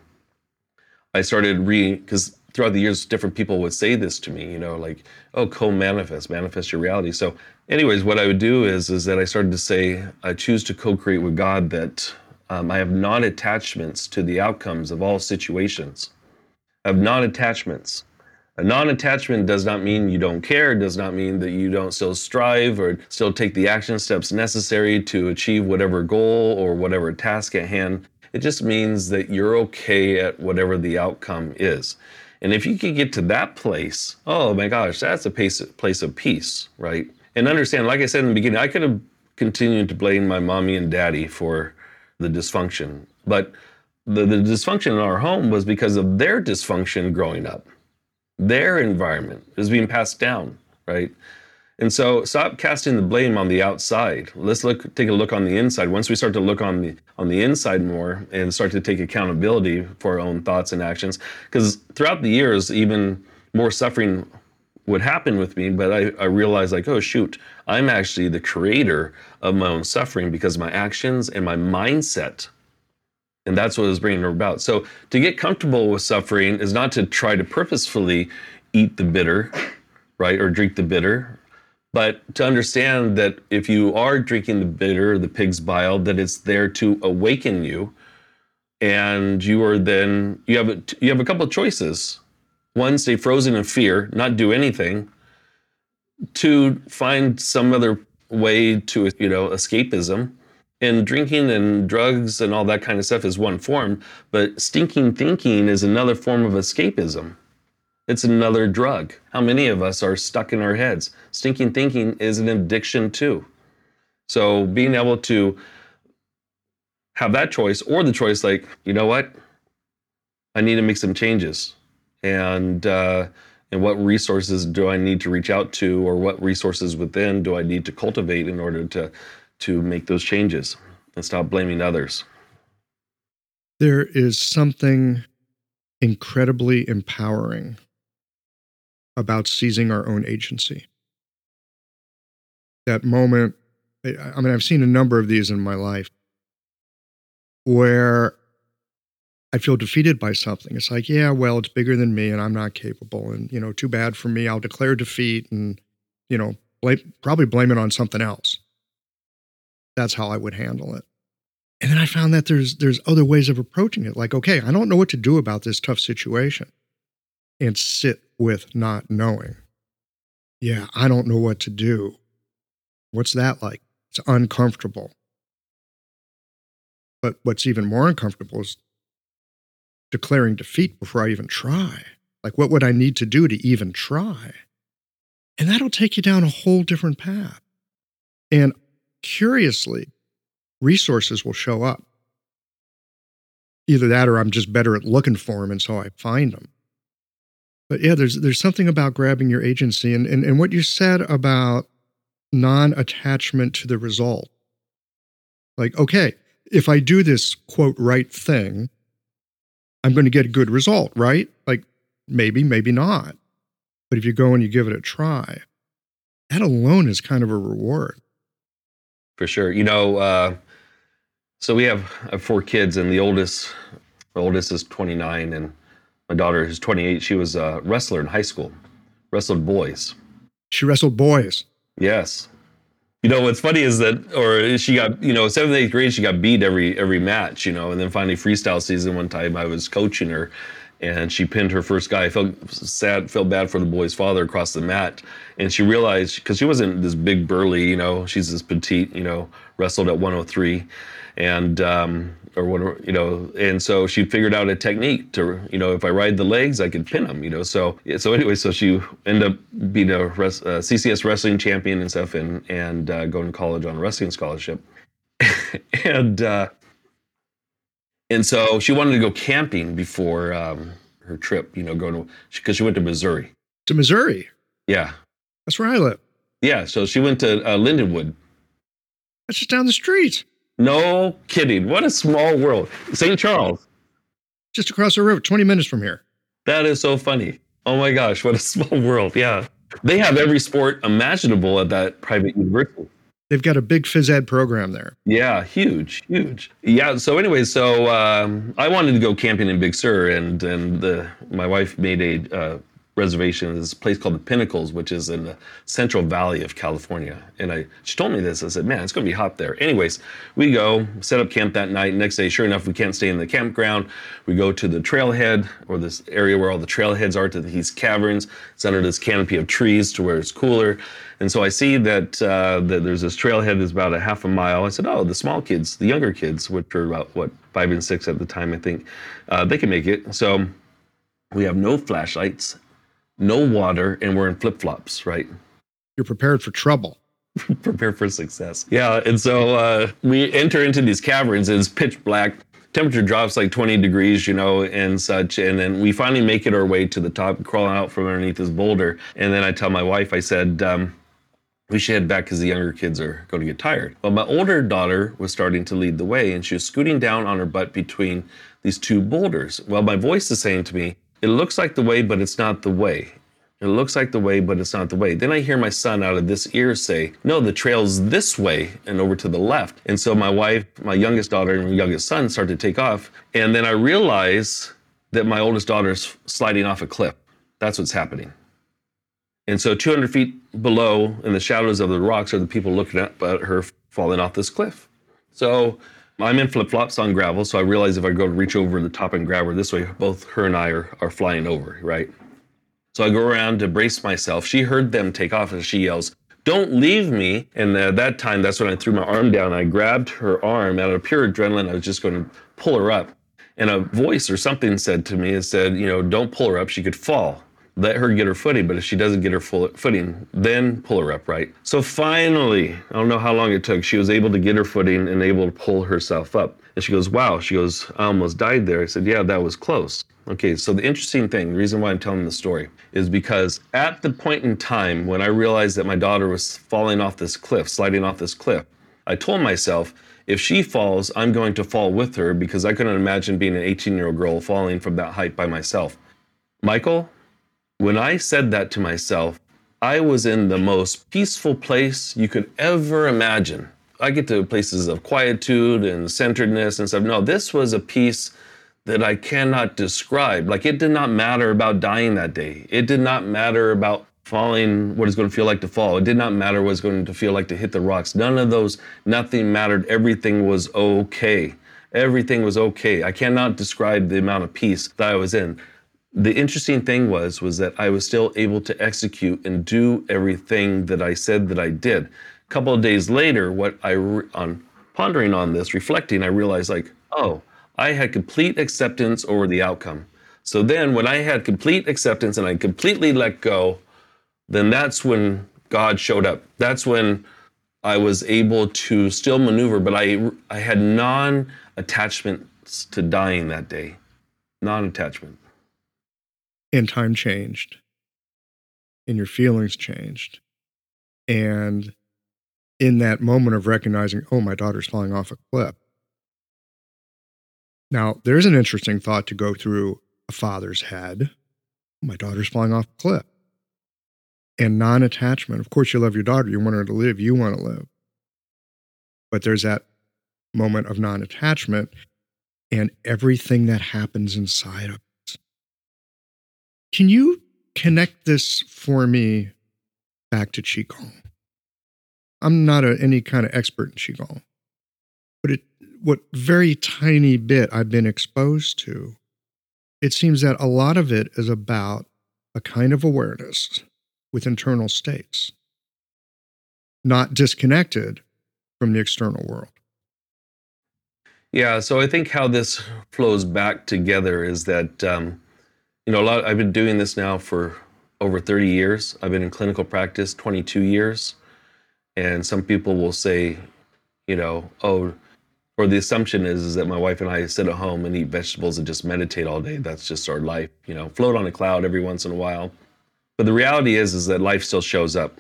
I started because throughout the years, different people would say this to me, like, oh, manifest your reality. So anyways, what I would do is that I started to say, I choose to co-create with God that I have non-attachments to the outcomes of all situations. I have non-attachments. A non-attachment does not mean you don't care. It does not mean that you don't still strive or still take the action steps necessary to achieve whatever goal or whatever task at hand. It just means that you're okay at whatever the outcome is. And if you could get to that place, oh my gosh, that's a place of peace, right? And understand, like I said in the beginning, I could have continued to blame my mommy and daddy for the dysfunction. But the dysfunction in our home was because of their dysfunction growing up. Their environment is being passed down, right? And so stop casting the blame on the outside. Let's take a look on the inside. Once we start to look on the inside more and start to take accountability for our own thoughts and actions, because throughout the years, even more suffering would happen with me, but I realized, like, oh shoot, I'm actually the creator of my own suffering because of my actions and my mindset. And that's what was bringing her about. So to get comfortable with suffering is not to try to purposefully eat the bitter, right, or drink the bitter, but to understand that if you are drinking the bitter, the pig's bile, that it's there to awaken you, and you have a couple of choices. One, stay frozen in fear, not do anything. Two, find some other way to escapism. And drinking and drugs and all that kind of stuff is one form, but stinking thinking is another form of escapism. It's another drug. How many of us are stuck in our heads? Stinking thinking is an addiction too. So being able to have that choice, or the choice like, you know what? I need to make some changes. And what resources do I need to reach out to, or what resources within do I need to cultivate in order to make those changes and stop blaming others? There is something incredibly empowering about seizing our own agency. That moment, I've seen a number of these in my life where I feel defeated by something. It's like, yeah, well, it's bigger than me and I'm not capable, and, too bad for me. I'll declare defeat and, probably blame it on something else. That's how I would handle it. And then I found that there's other ways of approaching it. Like, okay, I don't know what to do about this tough situation, and sit with not knowing. Yeah, I don't know what to do. What's that like? It's uncomfortable. But what's even more uncomfortable is declaring defeat before I even try. Like, what would I need to do to even try? And that'll take you down a whole different path. And curiously, resources will show up. Either that or I'm just better at looking for them, and so I find them. But yeah, there's something about grabbing your agency and what you said about non-attachment to the result. Like, okay, if I do this, quote, right thing, I'm going to get a good result, right? Like, maybe, maybe not. But if you go and you give it a try, that alone is kind of a reward. For sure. So I have 4 kids, and the oldest is 29, and my daughter is 28. She was a wrestler in high school, wrestled boys. She wrestled boys. Yes. What's funny is that, or she got, 7th, 8th grade, she got beat every match, and then finally freestyle season one time I was coaching her and she pinned her first guy. I felt bad for the boy's father across the mat. And she realized, because she wasn't this big burly, she's this petite, wrestled at 103 and, and so she figured out a technique to, if I ride the legs, I could pin them, So she ended up being a CCS wrestling champion and stuff, and going to college on a wrestling scholarship. And so she wanted to go camping before her trip, because she went to Missouri. To Missouri? Yeah. That's where I live. Yeah, so she went to Lindenwood. That's just down the street. No kidding. What a small world. St. Charles. Just across the river, 20 minutes from here. That is so funny. Oh my gosh, what a small world. Yeah. They have every sport imaginable at that private university. They've got a big phys ed program there. Yeah, huge. Yeah, so anyway, I wanted to go camping in Big Sur, and my wife made a reservation at this place called the Pinnacles, which is in the Central Valley of California. And she told me this. I said, man, it's going to be hot there. Anyways, we go, set up camp that night. Next day, sure enough, we can't stay in the campground. We go to the trailhead, or this area where all the trailheads are, to these caverns. It's under this canopy of trees to where it's cooler. And so I see that there's this trailhead that's about a half a mile. I said, oh, the small kids, the younger kids, which are about, 5 and 6 at the time, I think, they can make it. So we have no flashlights, no water, and we're in flip-flops, right? You're prepared for trouble. Prepared for success. Yeah, and so we enter into these caverns, and it's pitch black. Temperature drops like 20 degrees, and such. And then we finally make it our way to the top, crawling out from underneath this boulder. And then I tell my wife, I said, we should head back because the younger kids are going to get tired. But my older daughter was starting to lead the way, and she was scooting down on her butt between these 2 boulders. Well, my voice is saying to me, it looks like the way, but it's not the way. It looks like the way, but it's not the way. Then I hear my son out of this ear say, no, the trail's this way and over to the left. And so my wife, my youngest daughter, and my youngest son start to take off. And then I realize that my oldest daughter's sliding off a cliff. That's what's happening. And so 200 feet below, in the shadows of the rocks, are the people looking at her falling off this cliff. So I'm in flip-flops on gravel, so I realize if I go to reach over the top and grab her this way, both her and I are flying over, right? So I go around to brace myself. She heard them take off, and she yells, don't leave me. And at that time, that's when I threw my arm down. I grabbed her arm. Out of pure adrenaline, I was just going to pull her up. And a voice or something said to me, it said, don't pull her up. She could fall. Let her get her footing, but if she doesn't get her footing, then pull her up, right? So finally, I don't know how long it took, she was able to get her footing and able to pull herself up. And she goes, wow, I almost died there. I said, yeah, that was close. Okay, so the interesting thing, the reason why I'm telling the story, is because at the point in time when I realized that my daughter was falling off this cliff, sliding off this cliff, I told myself, if she falls, I'm going to fall with her, because I couldn't imagine being an 18-year-old girl falling from that height by myself. Michael, when I said that to myself, I was in the most peaceful place you could ever imagine. I get to places of quietude and centeredness and stuff. No, this was a peace that I cannot describe. Like, it did not matter about dying that day. It did not matter about falling, what it's going to feel like to fall. It did not matter what it's going to feel like to hit the rocks. None of those, nothing mattered. Everything was okay. Everything was okay. I cannot describe the amount of peace that I was in. The interesting thing was that I was still able to execute and do everything that I said that I did. A couple of days later, on pondering on this, reflecting, I realized I had complete acceptance over the outcome. So then when I had complete acceptance and I completely let go, then that's when God showed up. That's when I was able to still maneuver, but I had non-attachment to dying that day. Non-attachment. And time changed. And your feelings changed. And in that moment of recognizing, oh, my daughter's falling off a cliff. Now, there's an interesting thought to go through a father's head. My daughter's falling off a cliff. And non-attachment. Of course, you love your daughter. You want her to live. You want to live. But there's that moment of non-attachment and everything that happens inside of us. Can you connect this for me back to Qigong? I'm not any kind of expert in Qigong, but what very tiny bit I've been exposed to, it seems that a lot of it is about a kind of awareness with internal states, not disconnected from the external world. Yeah, so I think how this flows back together is that, I've been doing this now for over 30 years. I've been in clinical practice 22 years. And some people will say, or the assumption is that my wife and I sit at home and eat vegetables and just meditate all day. That's just our life, float on a cloud every once in a while. But the reality is that life still shows up.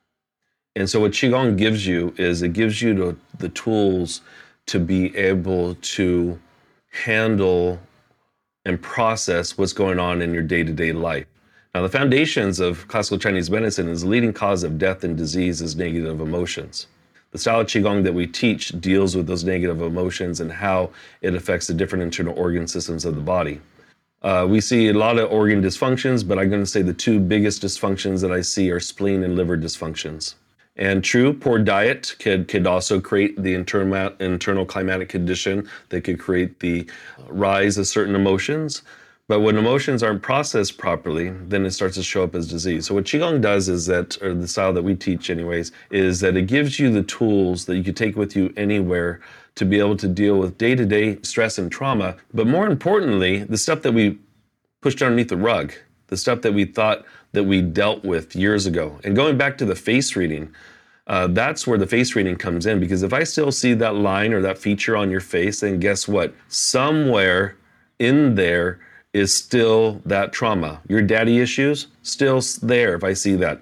And so what Qigong gives you is it gives you the tools to be able to handle and process what's going on in your day-to-day life. Now, the foundations of classical Chinese medicine is the leading cause of death and disease is negative emotions. The style of Qigong that we teach deals with those negative emotions and how it affects the different internal organ systems of the body. We see a lot of organ dysfunctions, but I'm going to say the two biggest dysfunctions that I see are spleen and liver dysfunctions. And true, poor diet could also create the internal climatic condition that could create the rise of certain emotions. But when emotions aren't processed properly, then it starts to show up as disease. So what Qigong does is that, or the style that we teach anyways, is that it gives you the tools that you can take with you anywhere to be able to deal with day-to-day stress and trauma. But more importantly, the stuff that we pushed underneath the rug, the stuff that we thought that we dealt with years ago. And going back to the face reading, that's where the face reading comes in. Because if I still see that line or that feature on your face, then guess what? Somewhere in there is still that trauma. Your daddy issues, still there if I see that,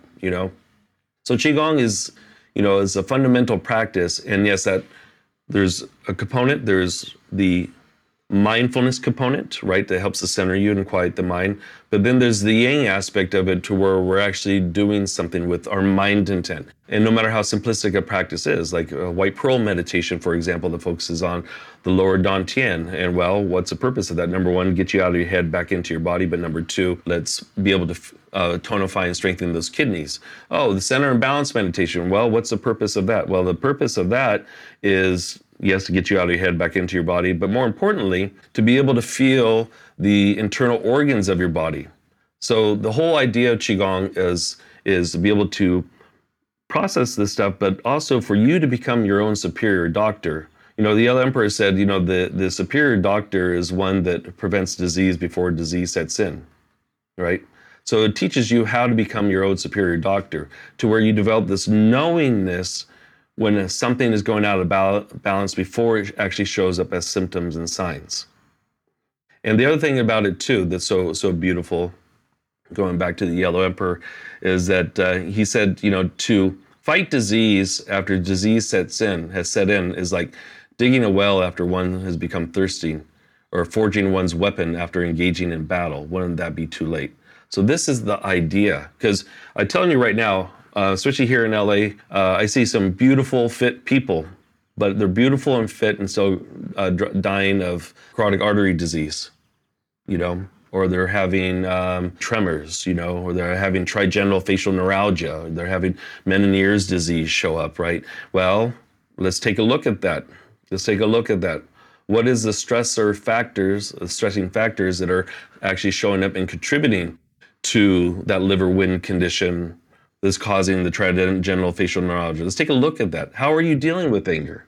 So Qigong is a fundamental practice. And yes, that there's a component, there's the mindfulness component, right, that helps to center you and quiet the mind. But then there's the yang aspect of it to where we're actually doing something with our mind intent. And no matter how simplistic a practice is, like a white pearl meditation, for example, that focuses on the lower dantian. And well, what's the purpose of that? Number one, get you out of your head back into your body. But number two, let's be able to tonify and strengthen those kidneys. Oh, the center and balance meditation. Well, what's the purpose of that? Well, the purpose of that is, yes, to get you out of your head back into your body, but more importantly, to be able to feel the internal organs of your body. So the whole idea of Qigong is to be able to process this stuff, but also for you to become your own superior doctor. The Yellow Emperor said, the superior doctor is one that prevents disease before disease sets in, right? So it teaches you how to become your own superior doctor to where you develop this knowingness when something is going out of balance before it actually shows up as symptoms and signs. And the other thing about it too that's so beautiful, going back to the Yellow Emperor, is that he said, to fight disease after disease has set in is like digging a well after one has become thirsty, or forging one's weapon after engaging in battle. Wouldn't that be too late? So this is the idea, because I'm telling you right now, especially here in LA, I see some beautiful, fit people, but they're beautiful and fit and still dying of carotid artery disease, or they're having tremors, or they're having trigeminal facial neuralgia, or they're having Meniere's disease show up, right? Well, let's take a look at that. What is the stressing factors that are actually showing up and contributing to that liver wind condition that's causing the trigeminal facial neuralgia? Let's take a look at that. How are you dealing with anger?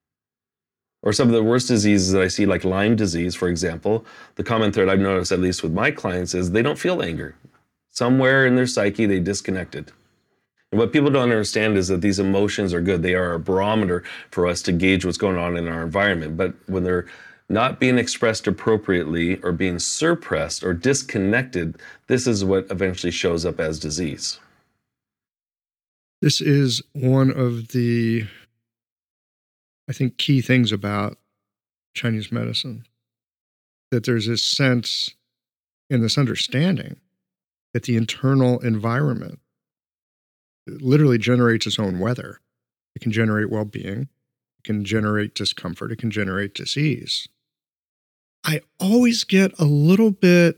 Or some of the worst diseases that I see, like Lyme disease, for example, the common thread I've noticed, at least with my clients, is they don't feel anger. Somewhere in their psyche, they disconnected. And what people don't understand is that these emotions are good. They are a barometer for us to gauge what's going on in our environment. But when they're not being expressed appropriately or being suppressed or disconnected, this is what eventually shows up as disease. This is one of the, I think, key things about Chinese medicine, that there's this sense and this understanding that the internal environment literally generates its own weather. It can generate well-being, it can generate discomfort, it can generate disease. I always get a little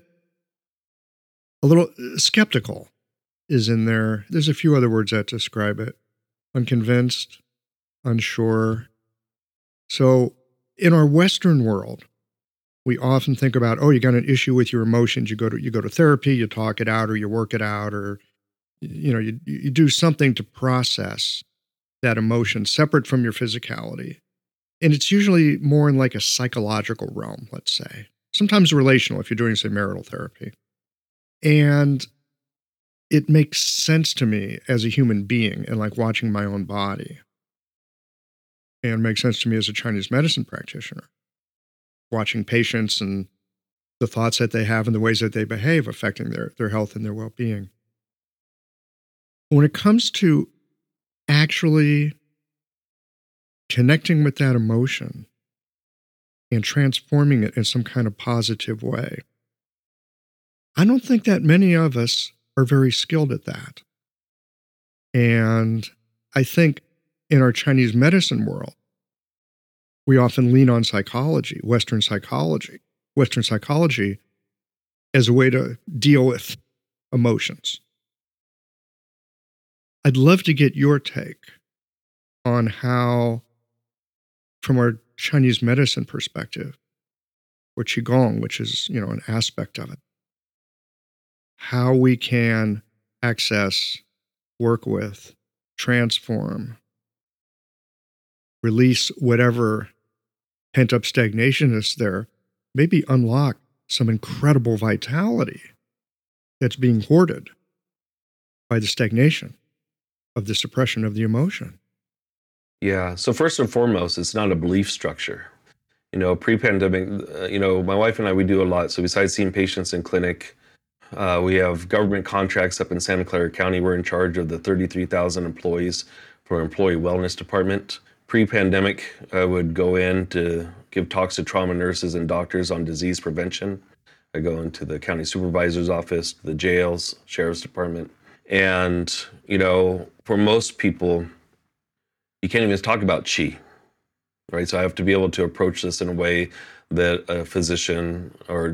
skeptical is in there. There's a few other words that describe it. Unconvinced, unsure. So in our Western world, we often think about, oh, you got an issue with your emotions, you go to therapy, you talk it out, or you work it out, or you do something to process that emotion separate from your physicality. And it's usually more in like a psychological realm, let's say. Sometimes relational if you're doing, say, marital therapy. And it makes sense to me as a human being and like watching my own body. And makes sense to me as a Chinese medicine practitioner, watching patients and the thoughts that they have and the ways that they behave affecting their health and their well-being. When it comes to actually connecting with that emotion and transforming it in some kind of positive way, I don't think that many of us are very skilled at that. And I think in our Chinese medicine world, we often lean on psychology, Western psychology as a way to deal with emotions. I'd love to get your take on how, from our Chinese medicine perspective, or Qigong, which is, an aspect of it, how we can access, work with, transform, release whatever pent-up stagnation is there, maybe unlock some incredible vitality that's being hoarded by the stagnation of the suppression of the emotion. Yeah. So first and foremost, it's not a belief structure. Pre-pandemic, my wife and I, we do a lot. So besides seeing patients in clinic, we have government contracts up in Santa Clara County. We're in charge of the 33,000 employees for our employee wellness department. Pre-pandemic, I would go in to give talks to trauma nurses and doctors on disease prevention. I go into the county supervisor's office, the jails, sheriff's department. And, for most people, you can't even talk about qi, right? So I have to be able to approach this in a way that a physician or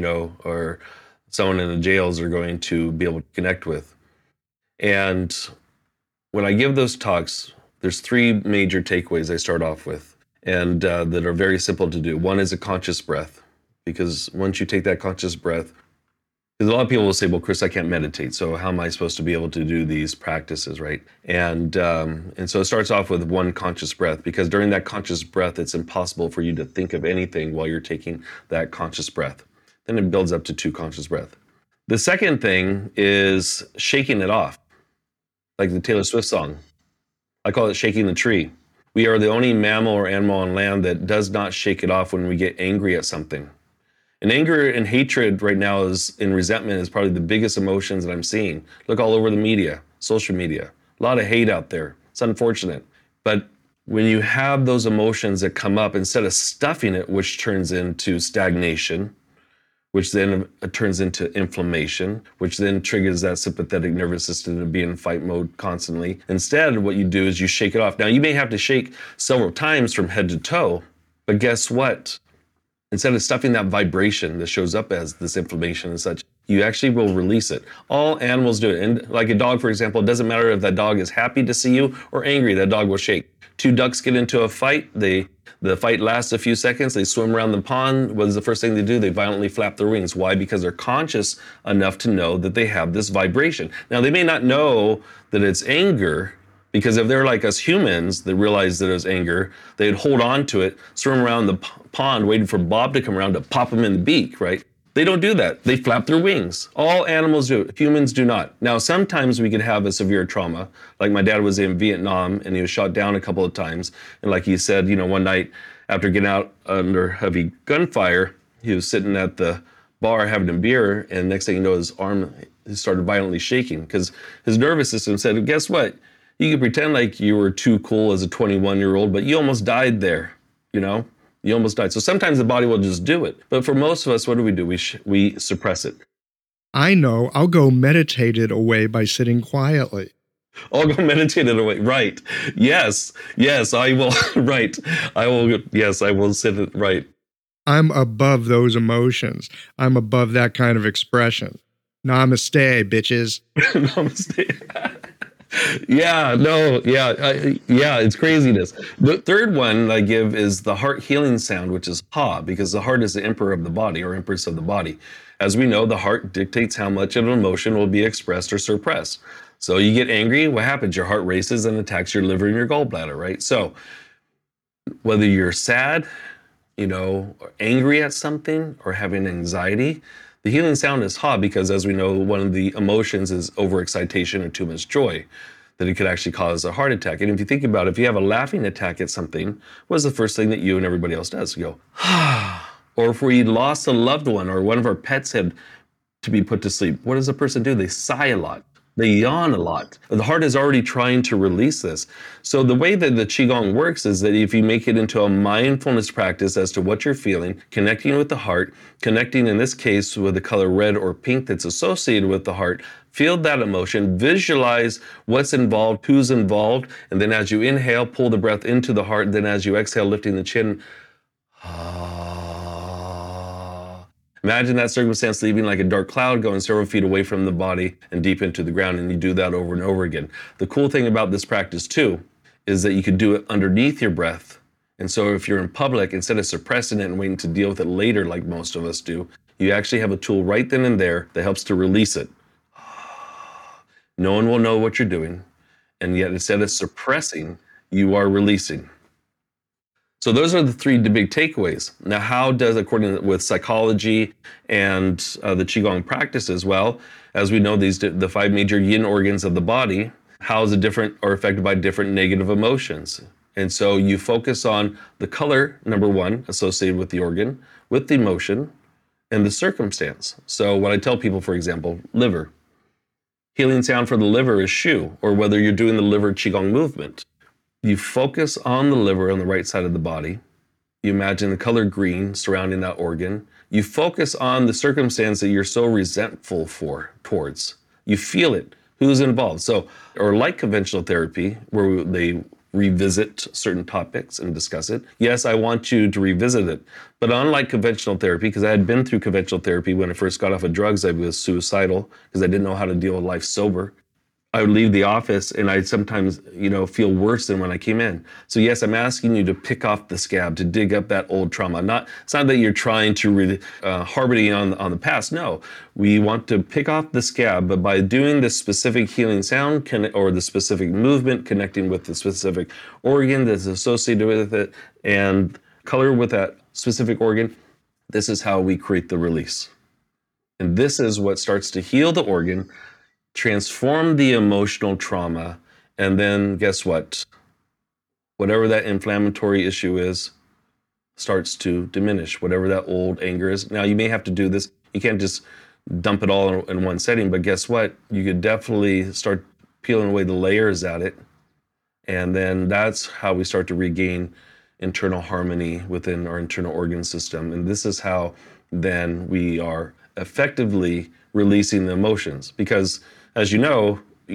someone in the jails are going to be able to connect with. And when I give those talks, there's three major takeaways I start off with, and that are very simple to do. One is a conscious breath, because once you take that conscious breath, because a lot of people will say, well, Chris, I can't meditate, so how am I supposed to be able to do these practices, right? And so it starts off with one conscious breath, because during that conscious breath, it's impossible for you to think of anything while you're taking that conscious breath. Then it builds up to two conscious breaths. The second thing is shaking it off, like the Taylor Swift song. I call it shaking the tree. We are the only mammal or animal on land that does not shake it off when we get angry at something. And anger and hatred right now and resentment is probably the biggest emotions that I'm seeing. Look all over the media, social media, a lot of hate out there. It's unfortunate. But when you have those emotions that come up, instead of stuffing it, which turns into stagnation, which then turns into inflammation, which then triggers that sympathetic nervous system to be in fight mode constantly. Instead, what you do is you shake it off. Now, you may have to shake several times from head to toe, but guess what? Instead of stuffing that vibration that shows up as this inflammation and such, you actually will release it. All animals do it. And like a dog, for example, it doesn't matter if that dog is happy to see you or angry, that dog will shake. Two ducks get into a fight. The fight lasts a few seconds. They swim around the pond. What is the first thing they do? They violently flap their wings. Why? Because they're conscious enough to know that they have this vibration. Now, they may not know that it's anger, because if they're like us humans that realize that it's anger, they'd hold on to it, swim around the pond waiting for Bob to come around to pop them in the beak, right? They don't do that. They flap their wings. All animals do it. Humans do not. Now, sometimes we could have a severe trauma. Like my dad was in Vietnam and he was shot down a couple of times. And like he said, one night after getting out under heavy gunfire, he was sitting at the bar having a beer, and next thing you know, his arm started violently shaking because his nervous system said, guess what? You can pretend like you were too cool as a 21-year-old, but you almost died there, you know? You almost died. So sometimes the body will just do it. But for most of us, what do? We suppress it. I know. I'll go meditate it away by sitting quietly. I'll go meditate it away. Right. Yes, I will. Right. I will. Yes, I will sit it. Right. I'm above those emotions. I'm above that kind of expression. Namaste, bitches. Namaste. Yeah, no, yeah, it's craziness. The third one I give is the heart healing sound, which is ha, because the heart is the emperor of the body or empress of the body. As we know, the heart dictates how much of an emotion will be expressed or suppressed. So you get angry, what happens? Your heart races and attacks your liver and your gallbladder, right? So whether you're sad, or angry at something or having anxiety, the healing sound is ha, because as we know, one of the emotions is overexcitation or too much joy, that it could actually cause a heart attack. And if you think about it, if you have a laughing attack at something, what's the first thing that you and everybody else does? You go, ah. Or if we lost a loved one or one of our pets had to be put to sleep, what does a person do? They sigh a lot. They yawn a lot. The heart is already trying to release this. So the way that the Qigong works is that if you make it into a mindfulness practice as to what you're feeling, connecting with the heart, connecting in this case with the color red or pink that's associated with the heart, feel that emotion, visualize what's involved, who's involved, and then as you inhale, pull the breath into the heart, then as you exhale, lifting the chin, imagine that circumstance leaving like a dark cloud, going several feet away from the body and deep into the ground, and you do that over and over again. The cool thing about this practice too is that you could do it underneath your breath. And so if you're in public, instead of suppressing it and waiting to deal with it later like most of us do, you actually have a tool right then and there that helps to release it. No one will know what you're doing, and yet instead of suppressing, you are releasing. So those are the three big takeaways. Now, how does, according with psychology and the Qigong practices, well, as we know, the five major yin organs of the body, how is it different or affected by different negative emotions? And so you focus on the color, number one, associated with the organ, with the emotion, and the circumstance. So what I tell people, for example, liver. Healing sound for the liver is shu, or whether you're doing the liver Qigong movement. You focus on the liver on the right side of the body. You imagine the color green surrounding that organ. You focus on the circumstance that you're so resentful towards. You feel it. Who's involved? So, or like conventional therapy, where they revisit certain topics and discuss it. Yes, I want you to revisit it. But unlike conventional therapy, because I had been through conventional therapy when I first got off of drugs, I was suicidal because I didn't know how to deal with life sober. I would leave the office and I'd sometimes, feel worse than when I came in. So yes, I'm asking you to pick off the scab, to dig up that old trauma. It's not that you're trying to harboring on the past. No, we want to pick off the scab, but by doing this specific healing sound or the specific movement, connecting with the specific organ that's associated with it and color with that specific organ, this is how we create the release. And this is what starts to heal the organ, transform the emotional trauma, and then guess what? Whatever that inflammatory issue is starts to diminish, whatever that old anger is. Now, you may have to do this. You can't just dump it all in one setting, but guess what? You could definitely start peeling away the layers at it. And then that's how we start to regain internal harmony within our internal organ system. And this is how then we are effectively releasing the emotions. Because as you know,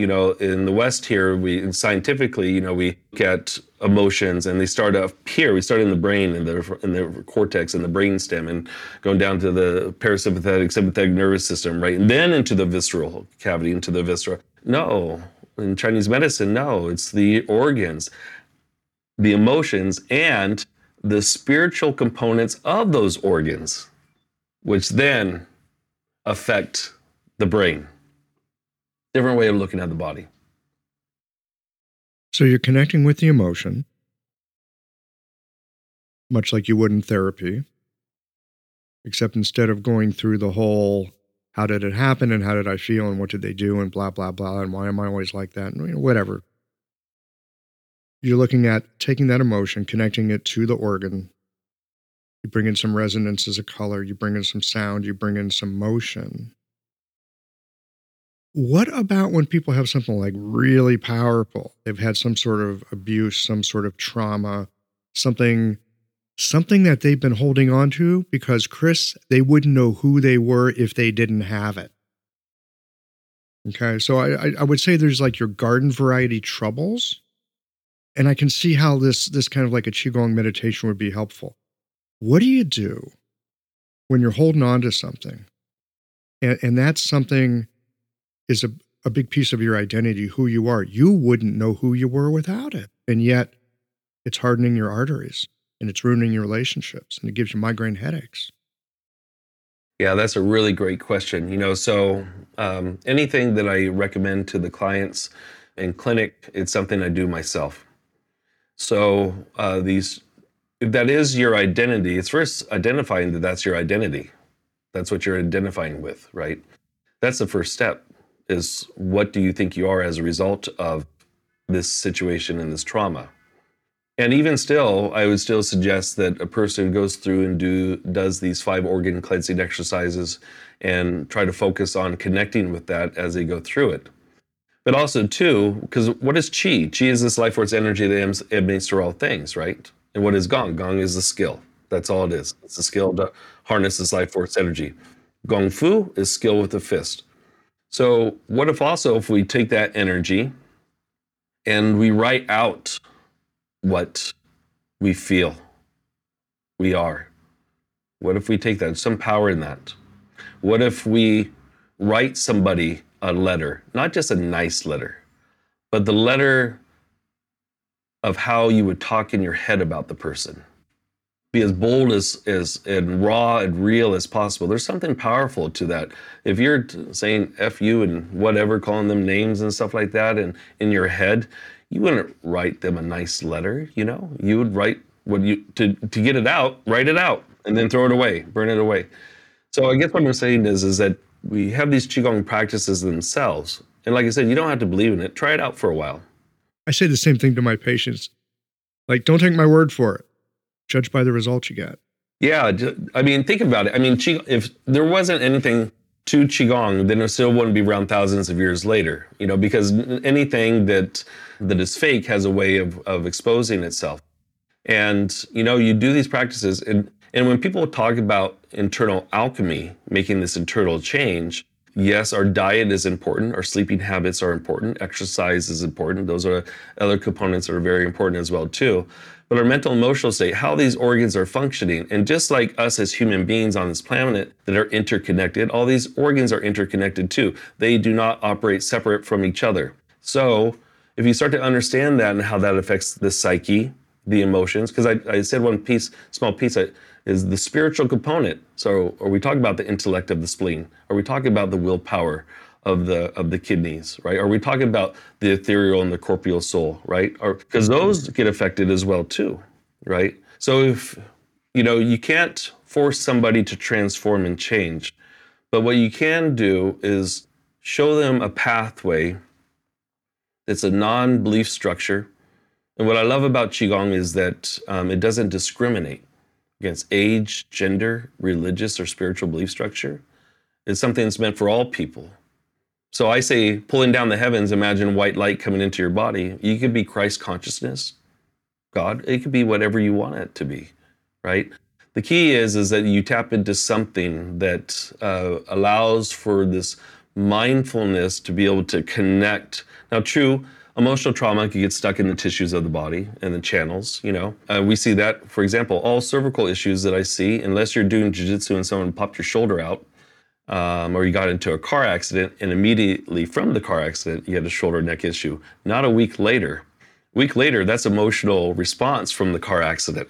in the West here, we scientifically, we look at emotions and they start up here. We start in the brain, in the cortex, and the brainstem, and going down to the parasympathetic, sympathetic nervous system, right? And then into the visceral cavity, into the viscera. No, in Chinese medicine, no, it's the organs, the emotions, and the spiritual components of those organs, which then affect the brain. Different way of looking at the body. So you're connecting with the emotion, much like you would in therapy, except instead of going through the whole, how did it happen and how did I feel and what did they do and blah, blah, blah, and why am I always like that, and whatever. You're looking at taking that emotion, connecting it to the organ, You bring in some resonance as a color. You bring in some sound. You bring in some motion. What about when people have something like really powerful? They've had some sort of abuse, some sort of trauma, something that they've been holding on to because, Chris, they wouldn't know who they were if they didn't have it. Okay, so I would say there's like your garden variety troubles, and I can see how this kind of like a Qigong meditation would be helpful. What do you do when you're holding on to something, and that something is a big piece of your identity, who you are? You wouldn't know who you were without it, and yet it's hardening your arteries, and it's ruining your relationships, and it gives you migraine headaches. Yeah, that's a really great question. So anything that I recommend to the clients in clinic, it's something I do myself. So if that is your identity, it's first identifying that that's your identity. That's what you're identifying with, right? That's the first step, is what do you think you are as a result of this situation and this trauma? And even still, I would still suggest that a person goes through and does these 5 organ cleansing exercises and try to focus on connecting with that as they go through it. But also too, because what is Qi? Qi is this life force energy that emanates through all things, right? And what is Gong? Gong is the skill. That's all it is. It's the skill to harness this life force energy. Gong Fu is skill with the fist. So what if we take that energy and we write out what we feel we are? What if we take that? Some power in that. What if we write somebody a letter, not just a nice letter, but the letter of how you would talk in your head about the person? Be as bold as and raw and real as possible. There's something powerful to that. If you're saying F you and whatever, calling them names and stuff like that, and in your head, you wouldn't write them a nice letter, You would write to get it out, write it out, and then throw it away, burn it away. So I guess what I'm saying is that we have these Qigong practices themselves. And like I said, you don't have to believe in it. Try it out for a while. I say the same thing to my patients. Like, don't take my word for it. Judge by the results you get. Yeah, think about it. If there wasn't anything to Qigong, then it still wouldn't be around thousands of years later, because anything that is fake has a way of exposing itself. And, you do these practices, and when people talk about internal alchemy, making this internal change, yes, our diet is important, our sleeping habits are important, exercise is important. Those are other components that are very important as well, too. But our mental emotional state, how these organs are functioning, and just like us as human beings on this planet that are interconnected, all these organs are interconnected too. They do not operate separate from each other. So if you start to understand that and how that affects the psyche, the emotions, because I said small piece is the spiritual component. So are we talking about the intellect of the spleen? Are we talking about the willpower of the kidneys, right? Are we talking about the ethereal and the corporeal soul, right? Because those get affected as well too, right? So if, you can't force somebody to transform and change, but what you can do is show them a pathway that's a non-belief structure. And what I love about Qigong is that it doesn't discriminate against age, gender, religious, or spiritual belief structure. It's something that's meant for all people. So I say, pulling down the heavens, imagine white light coming into your body. You could be Christ consciousness, God. It could be whatever you want it to be, right? The key is that you tap into something that allows for this mindfulness to be able to connect. Now, true, emotional trauma can get stuck in the tissues of the body and the channels, We see that, for example, all cervical issues that I see, unless you're doing jiu-jitsu and someone popped your shoulder out, or you got into a car accident and immediately from the car accident, you had a shoulder neck issue. Not a week later. That's emotional response from the car accident.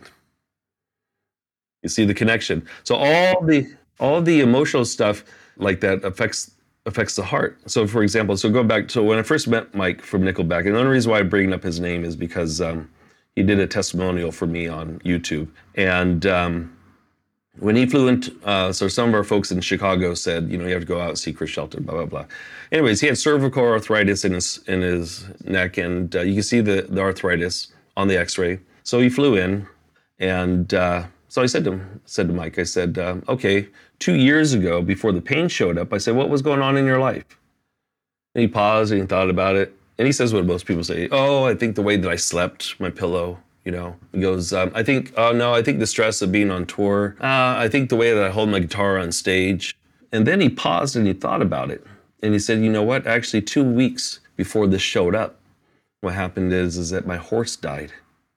You see the connection. So all the emotional stuff like that affects the heart. So for example, go back to when I first met Mike from Nickelback, and the only reason why I'm bringing up his name is because he did a testimonial for me on YouTube. And when he flew into, so some of our folks in Chicago said, you have to go out and see Chris Shelton, blah, blah, blah. Anyways, he had cervical arthritis in his neck, and you can see the arthritis on the x-ray. So he flew in, and So I said to Mike, I said, okay, 2 years ago, before the pain showed up, I said, what was going on in your life? And he paused and he thought about it. And he says what most people say, oh, I think the way that I slept, my pillow, you know. He goes, I think the stress of being on tour. I think the way that I hold my guitar on stage. And then he paused and he thought about it. And he said, you know what? Actually, 2 weeks before this showed up, what happened is that my horse died.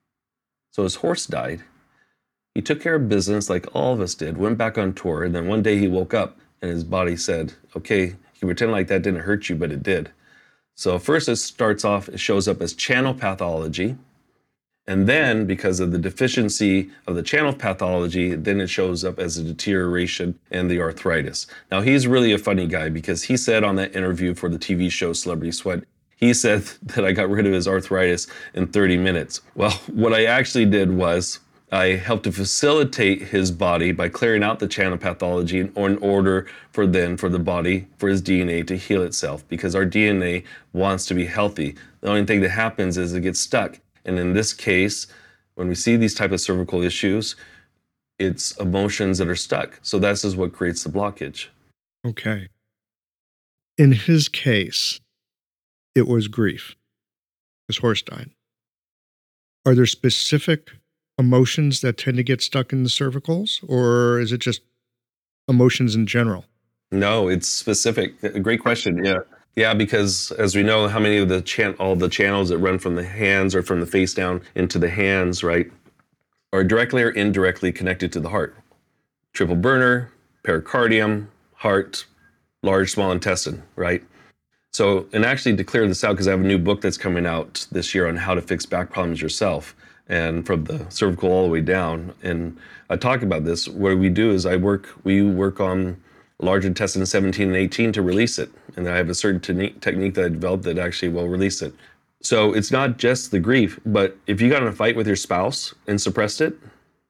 So his horse died. He took care of business like all of us did, went back on tour, and then one day he woke up and his body said, okay, you can pretend like that didn't hurt you, but it did. So first it shows up as channel pathology. And then because of the deficiency of the channel pathology, then it shows up as a deterioration and the arthritis. Now he's really a funny guy because he said on that interview for the TV show Celebrity Sweat, he said that I got rid of his arthritis in 30 minutes. Well, what I actually did was I helped to facilitate his body by clearing out the channel pathology in order for the body, for his DNA to heal itself, because our DNA wants to be healthy. The only thing that happens is it gets stuck. And in this case, when we see these type of cervical issues, it's emotions that are stuck. So this is what creates the blockage. Okay. In his case, it was grief. His horse died. Are there specific emotions that tend to get stuck in the cervicals, or is it just emotions in general? No, it's specific. Great question. Yeah. Yeah, because as we know, how many of all the channels that run from the hands or from the face down into the hands, right, are directly or indirectly connected to the heart. Triple burner, pericardium, heart, large, small intestine, right? So, and actually to clear this out, because I have a new book that's coming out this year on how to fix back problems yourself, and from the cervical all the way down. And I talk about this. What we do is we work on large intestine 17 and 18 to release it. And I have a certain technique that I developed that actually will release it. So it's not just the grief, but if you got in a fight with your spouse and suppressed it,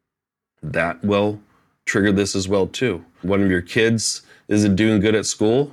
that will trigger this as well too. One of your kids isn't doing good at school,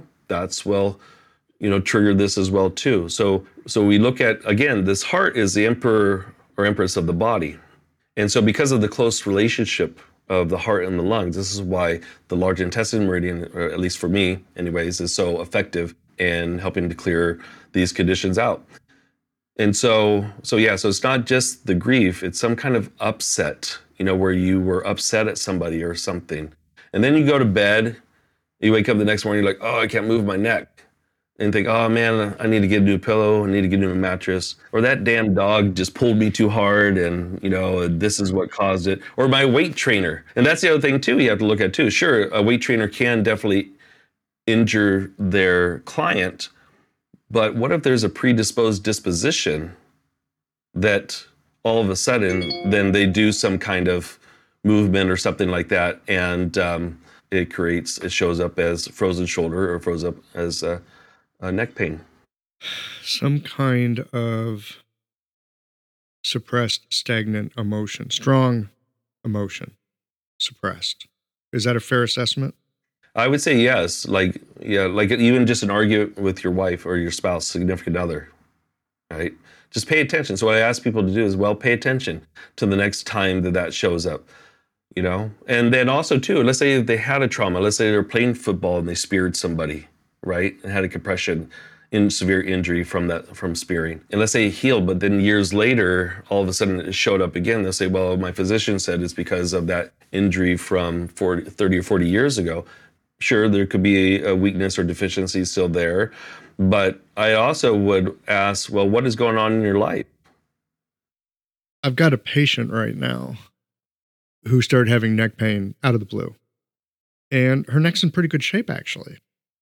trigger this as well too. So we look at, again, this heart is the emperor or empress of the body. And so because of the close relationship of the heart and the lungs, this is why the large intestine meridian, or at least for me anyways, is so effective in helping to clear these conditions out. And so it's not just the grief, it's some kind of upset, where you were upset at somebody or something. And then you go to bed, you wake up the next morning, you're like, oh, I can't move my neck. And think, oh man, I need to get a new pillow, I need to get a new mattress. Or that damn dog just pulled me too hard and, this is what caused it. Or my weight trainer. And that's the other thing too, you have to look at too. Sure, a weight trainer can definitely injure their client, but what if there's a predisposed disposition that all of a sudden, then they do some kind of movement or something like that, and it shows up as frozen shoulder or froze up as neck pain. Some kind of suppressed, stagnant emotion, strong emotion, suppressed. Is that a fair assessment? I would say yes. Like even just an argument with your wife or your spouse, significant other, right? Just pay attention. So what I ask people to do is, pay attention to the next time that shows up, And then also too, let's say they had a trauma. Let's say they were playing football and they speared somebody, right? And had a compression in severe injury from spearing. And let's say it healed, but then years later, all of a sudden it showed up again. They'll say, well, my physician said it's because of that injury from 30 or 40 years ago. Sure, there could be a weakness or deficiency still there. But I also would ask, well, what is going on in your life? I've got a patient right now who started having neck pain out of the blue. And her neck's in pretty good shape, actually.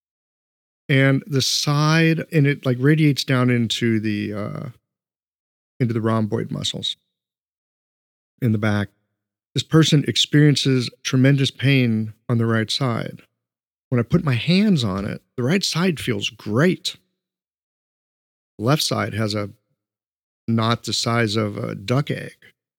And the side, and it radiates down into the rhomboid muscles in the back. This person experiences tremendous pain on the right side. When I put my hands on it, the right side feels great. The left side has a knot the size of a duck egg.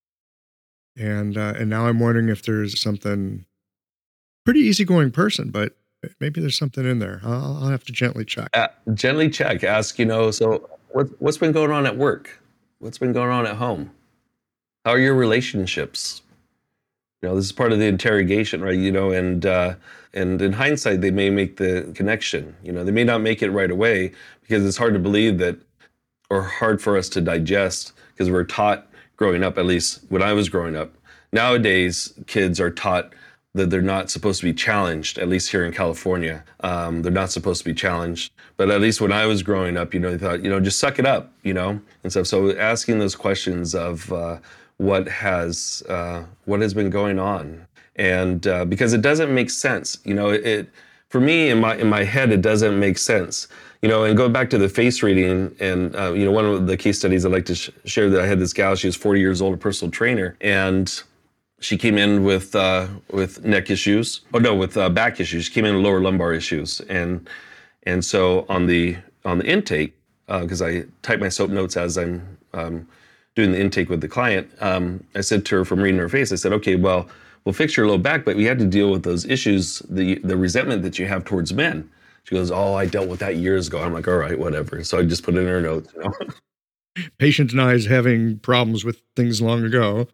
And now I'm wondering if there's something, pretty easygoing person, but maybe there's something in there. I'll have to gently check. Gently check. Ask, so what's been going on at work? What's been going on at home? How are your relationships? This is part of the interrogation, right? And in hindsight, they may make the connection. They may not make it right away because it's hard to believe that, or hard for us to digest, because we're taught growing up, at least when I was growing up. Nowadays, kids are taught that they're not supposed to be challenged, at least here in California. They're not supposed to be challenged. But at least when I was growing up, they thought, just suck it up, and stuff. So asking those questions of what has been going on. And because it doesn't make sense, for me, in my head, it doesn't make sense. And going back to the face reading, and one of the case studies I'd like to share, that I had this gal, she was 40 years old, a personal trainer, and she came in with neck issues. Oh no, with back issues. She came in with lower lumbar issues, and so on the intake, because I type my SOAP notes as I'm doing the intake with the client, I said to her, from reading her face, I said, okay, well, we'll fix your low back, but we had to deal with those issues, the resentment that you have towards men. She goes, oh, I dealt with that years ago. I'm like, all right, whatever. So I just put it in her notes. Patient and I is having problems with things long ago.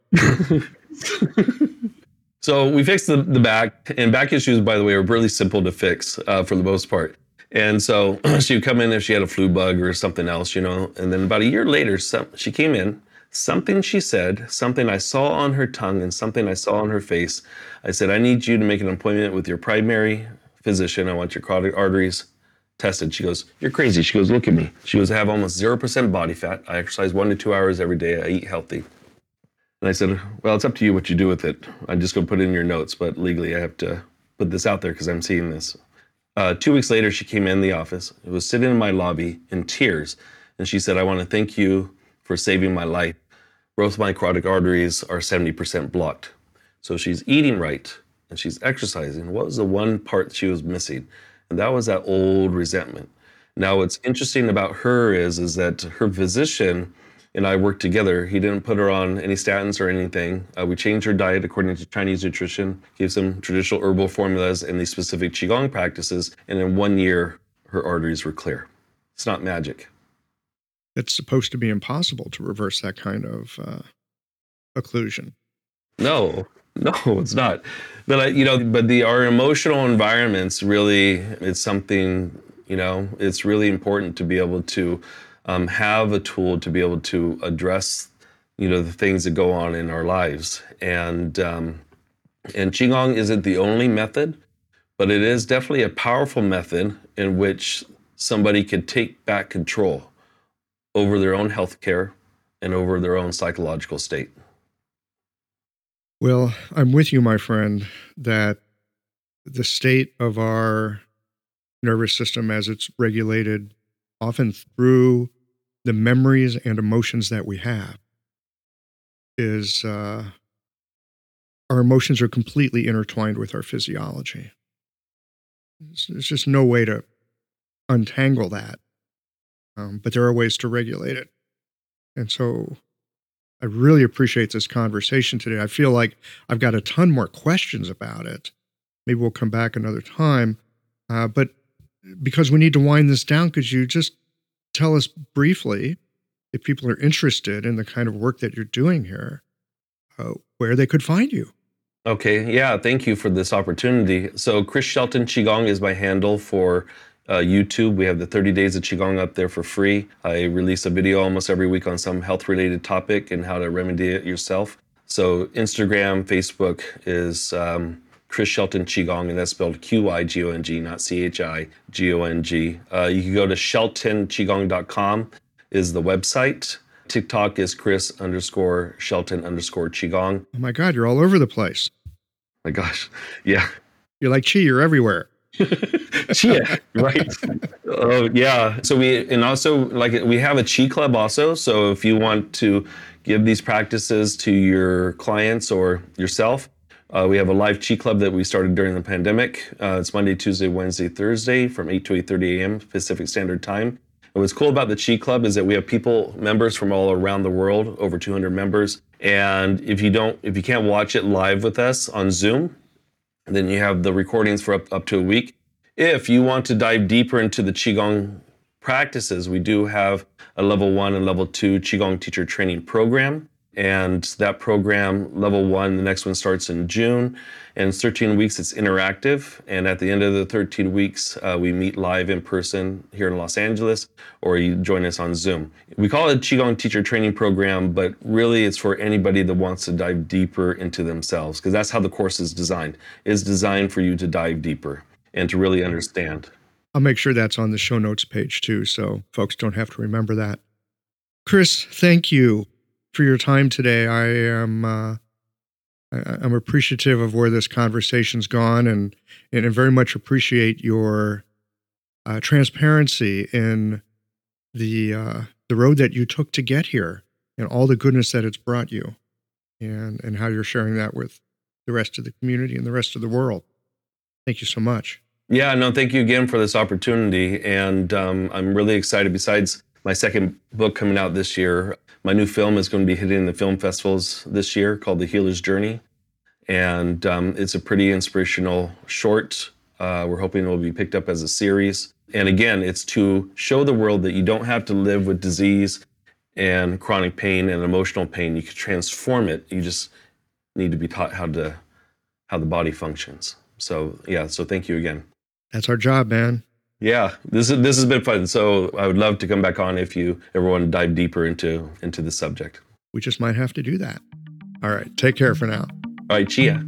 So we fixed the back, and back issues, by the way, are really simple to fix for the most part. And so she would come in if she had a flu bug or something else, and then about a year later, she came in, something she said, something I saw on her tongue and something I saw on her face. I said, I need you to make an appointment with your primary physician. I want your carotid arteries tested. She goes, you're crazy. She goes, look at me. She goes, I have almost 0% body fat. I exercise 1 to 2 hours every day. I eat healthy. And I said, well, it's up to you what you do with it. I'm just going to put it in your notes, but legally I have to put this out there because I'm seeing this. 2 weeks later, she came in the office. It was sitting in my lobby in tears. And she said, I want to thank you for saving my life. Both my carotid arteries are 70% blocked. So she's eating right and she's exercising. What was the one part she was missing? And that was that old resentment. Now, what's interesting about her is that her physician and I worked together. He didn't put her on any statins or anything. We changed her diet according to Chinese nutrition, gave some traditional herbal formulas and these specific Qigong practices. And in 1 year, her arteries were clear. It's not magic. It's supposed to be impossible to reverse that kind of occlusion. No, it's not. But our emotional environments really, it's something, it's really important to be able to have a tool to be able to address, the things that go on in our lives. And Qigong isn't the only method, but it is definitely a powerful method in which somebody could take back control over their own health care and over their own psychological state. Well, I'm with you, my friend, that the state of our nervous system as it's regulated often through the memories and emotions that we have is our emotions are completely intertwined with our physiology. There's just no way to untangle that. But there are ways to regulate it. And so I really appreciate this conversation today. I feel like I've got a ton more questions about it. Maybe we'll come back another time. But because we need to wind this down, could you just tell us briefly, if people are interested in the kind of work that you're doing here, where they could find you? Okay, yeah, thank you for this opportunity. So Chris Shelton Qigong is my handle for YouTube. We have the 30 Days of Qigong up there for free. I release a video almost every week on some health-related topic and how to remedy it yourself. So Instagram, Facebook is Chris Shelton Qigong, and that's spelled Qigong, not Chigong. You can go to sheltonqigong.com is the website. TikTok is Chris_Shelton_Qigong. Oh my God, you're all over the place. My gosh, yeah. You're like Chi, you're everywhere. Chia, right? Oh yeah. So we have a Chi Club also. So if you want to give these practices to your clients or yourself, we have a live Chi Club that we started during the pandemic. It's Monday, Tuesday, Wednesday, Thursday from 8 to 8:30 a.m. Pacific Standard Time. And what's cool about the Chi Club is that we have members from all around the world, over 200 members. And if you can't watch it live with us on Zoom, then you have the recordings for up to a week. If you want to dive deeper into the Qigong practices, we do have a level 1 and level 2 Qigong teacher training program. And that program, level 1, the next one starts in June. And it's 13 weeks, it's interactive. And at the end of the 13 weeks, we meet live in person here in Los Angeles, or you join us on Zoom. We call it a Qigong teacher training program, but really it's for anybody that wants to dive deeper into themselves, because that's how the course is designed. It's designed for you to dive deeper and to really understand. I'll make sure that's on the show notes page too, so folks don't have to remember that. Chris, thank you for your time today. I'm appreciative of where this conversation's gone, and I very much appreciate your transparency in the road that you took to get here and all the goodness that it's brought you, and how you're sharing that with the rest of the community and the rest of the world. Thank you so much. Yeah, no, thank you again for this opportunity. And I'm really excited. Besides my second book coming out this year, my new film is going to be hitting the film festivals this year, called The Healer's Journey. And it's a pretty inspirational short. We're hoping it will be picked up as a series. And again, it's to show the world that you don't have to live with disease and chronic pain and emotional pain. You can transform it. You just need to be taught how the body functions. So yeah, so thank you again. That's our job, man. Yeah, this has been fun. So I would love to come back on if you ever want to dive deeper into the subject. We just might have to do that. All right, take care for now. All right, Chia.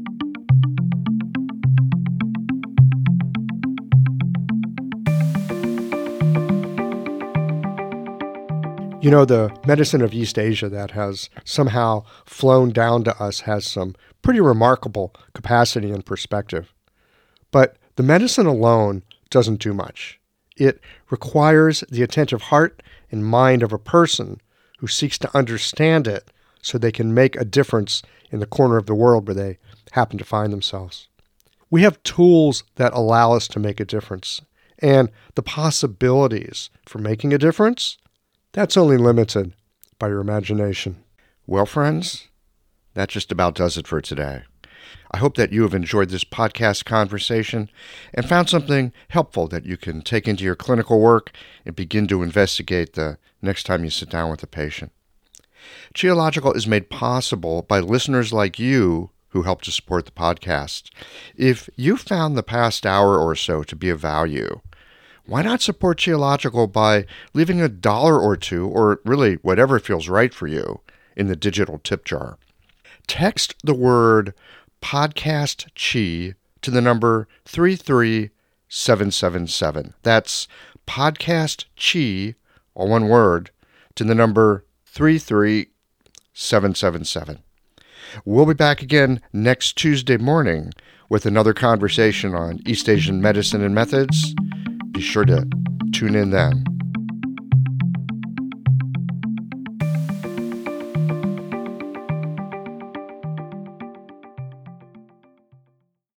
You know, the medicine of East Asia that has somehow flown down to us has some pretty remarkable capacity and perspective. But the medicine alone doesn't do much. It requires the attentive heart and mind of a person who seeks to understand it so they can make a difference in the corner of the world where they happen to find themselves. We have tools that allow us to make a difference, and the possibilities for making a difference, that's only limited by your imagination. Well, friends, that just about does it for today. I hope that you have enjoyed this podcast conversation and found something helpful that you can take into your clinical work and begin to investigate the next time you sit down with a patient. Qiological is made possible by listeners like you who help to support the podcast. If you found the past hour or so to be of value, why not support Qiological by leaving $1 or $2, or really whatever feels right for you, in the digital tip jar? Text the word Podcast Chi to the number 33777. That's Podcast Chi, all one word, to the number 33777. We'll be back again next Tuesday morning with another conversation on East Asian medicine and methods. Be sure to tune in then.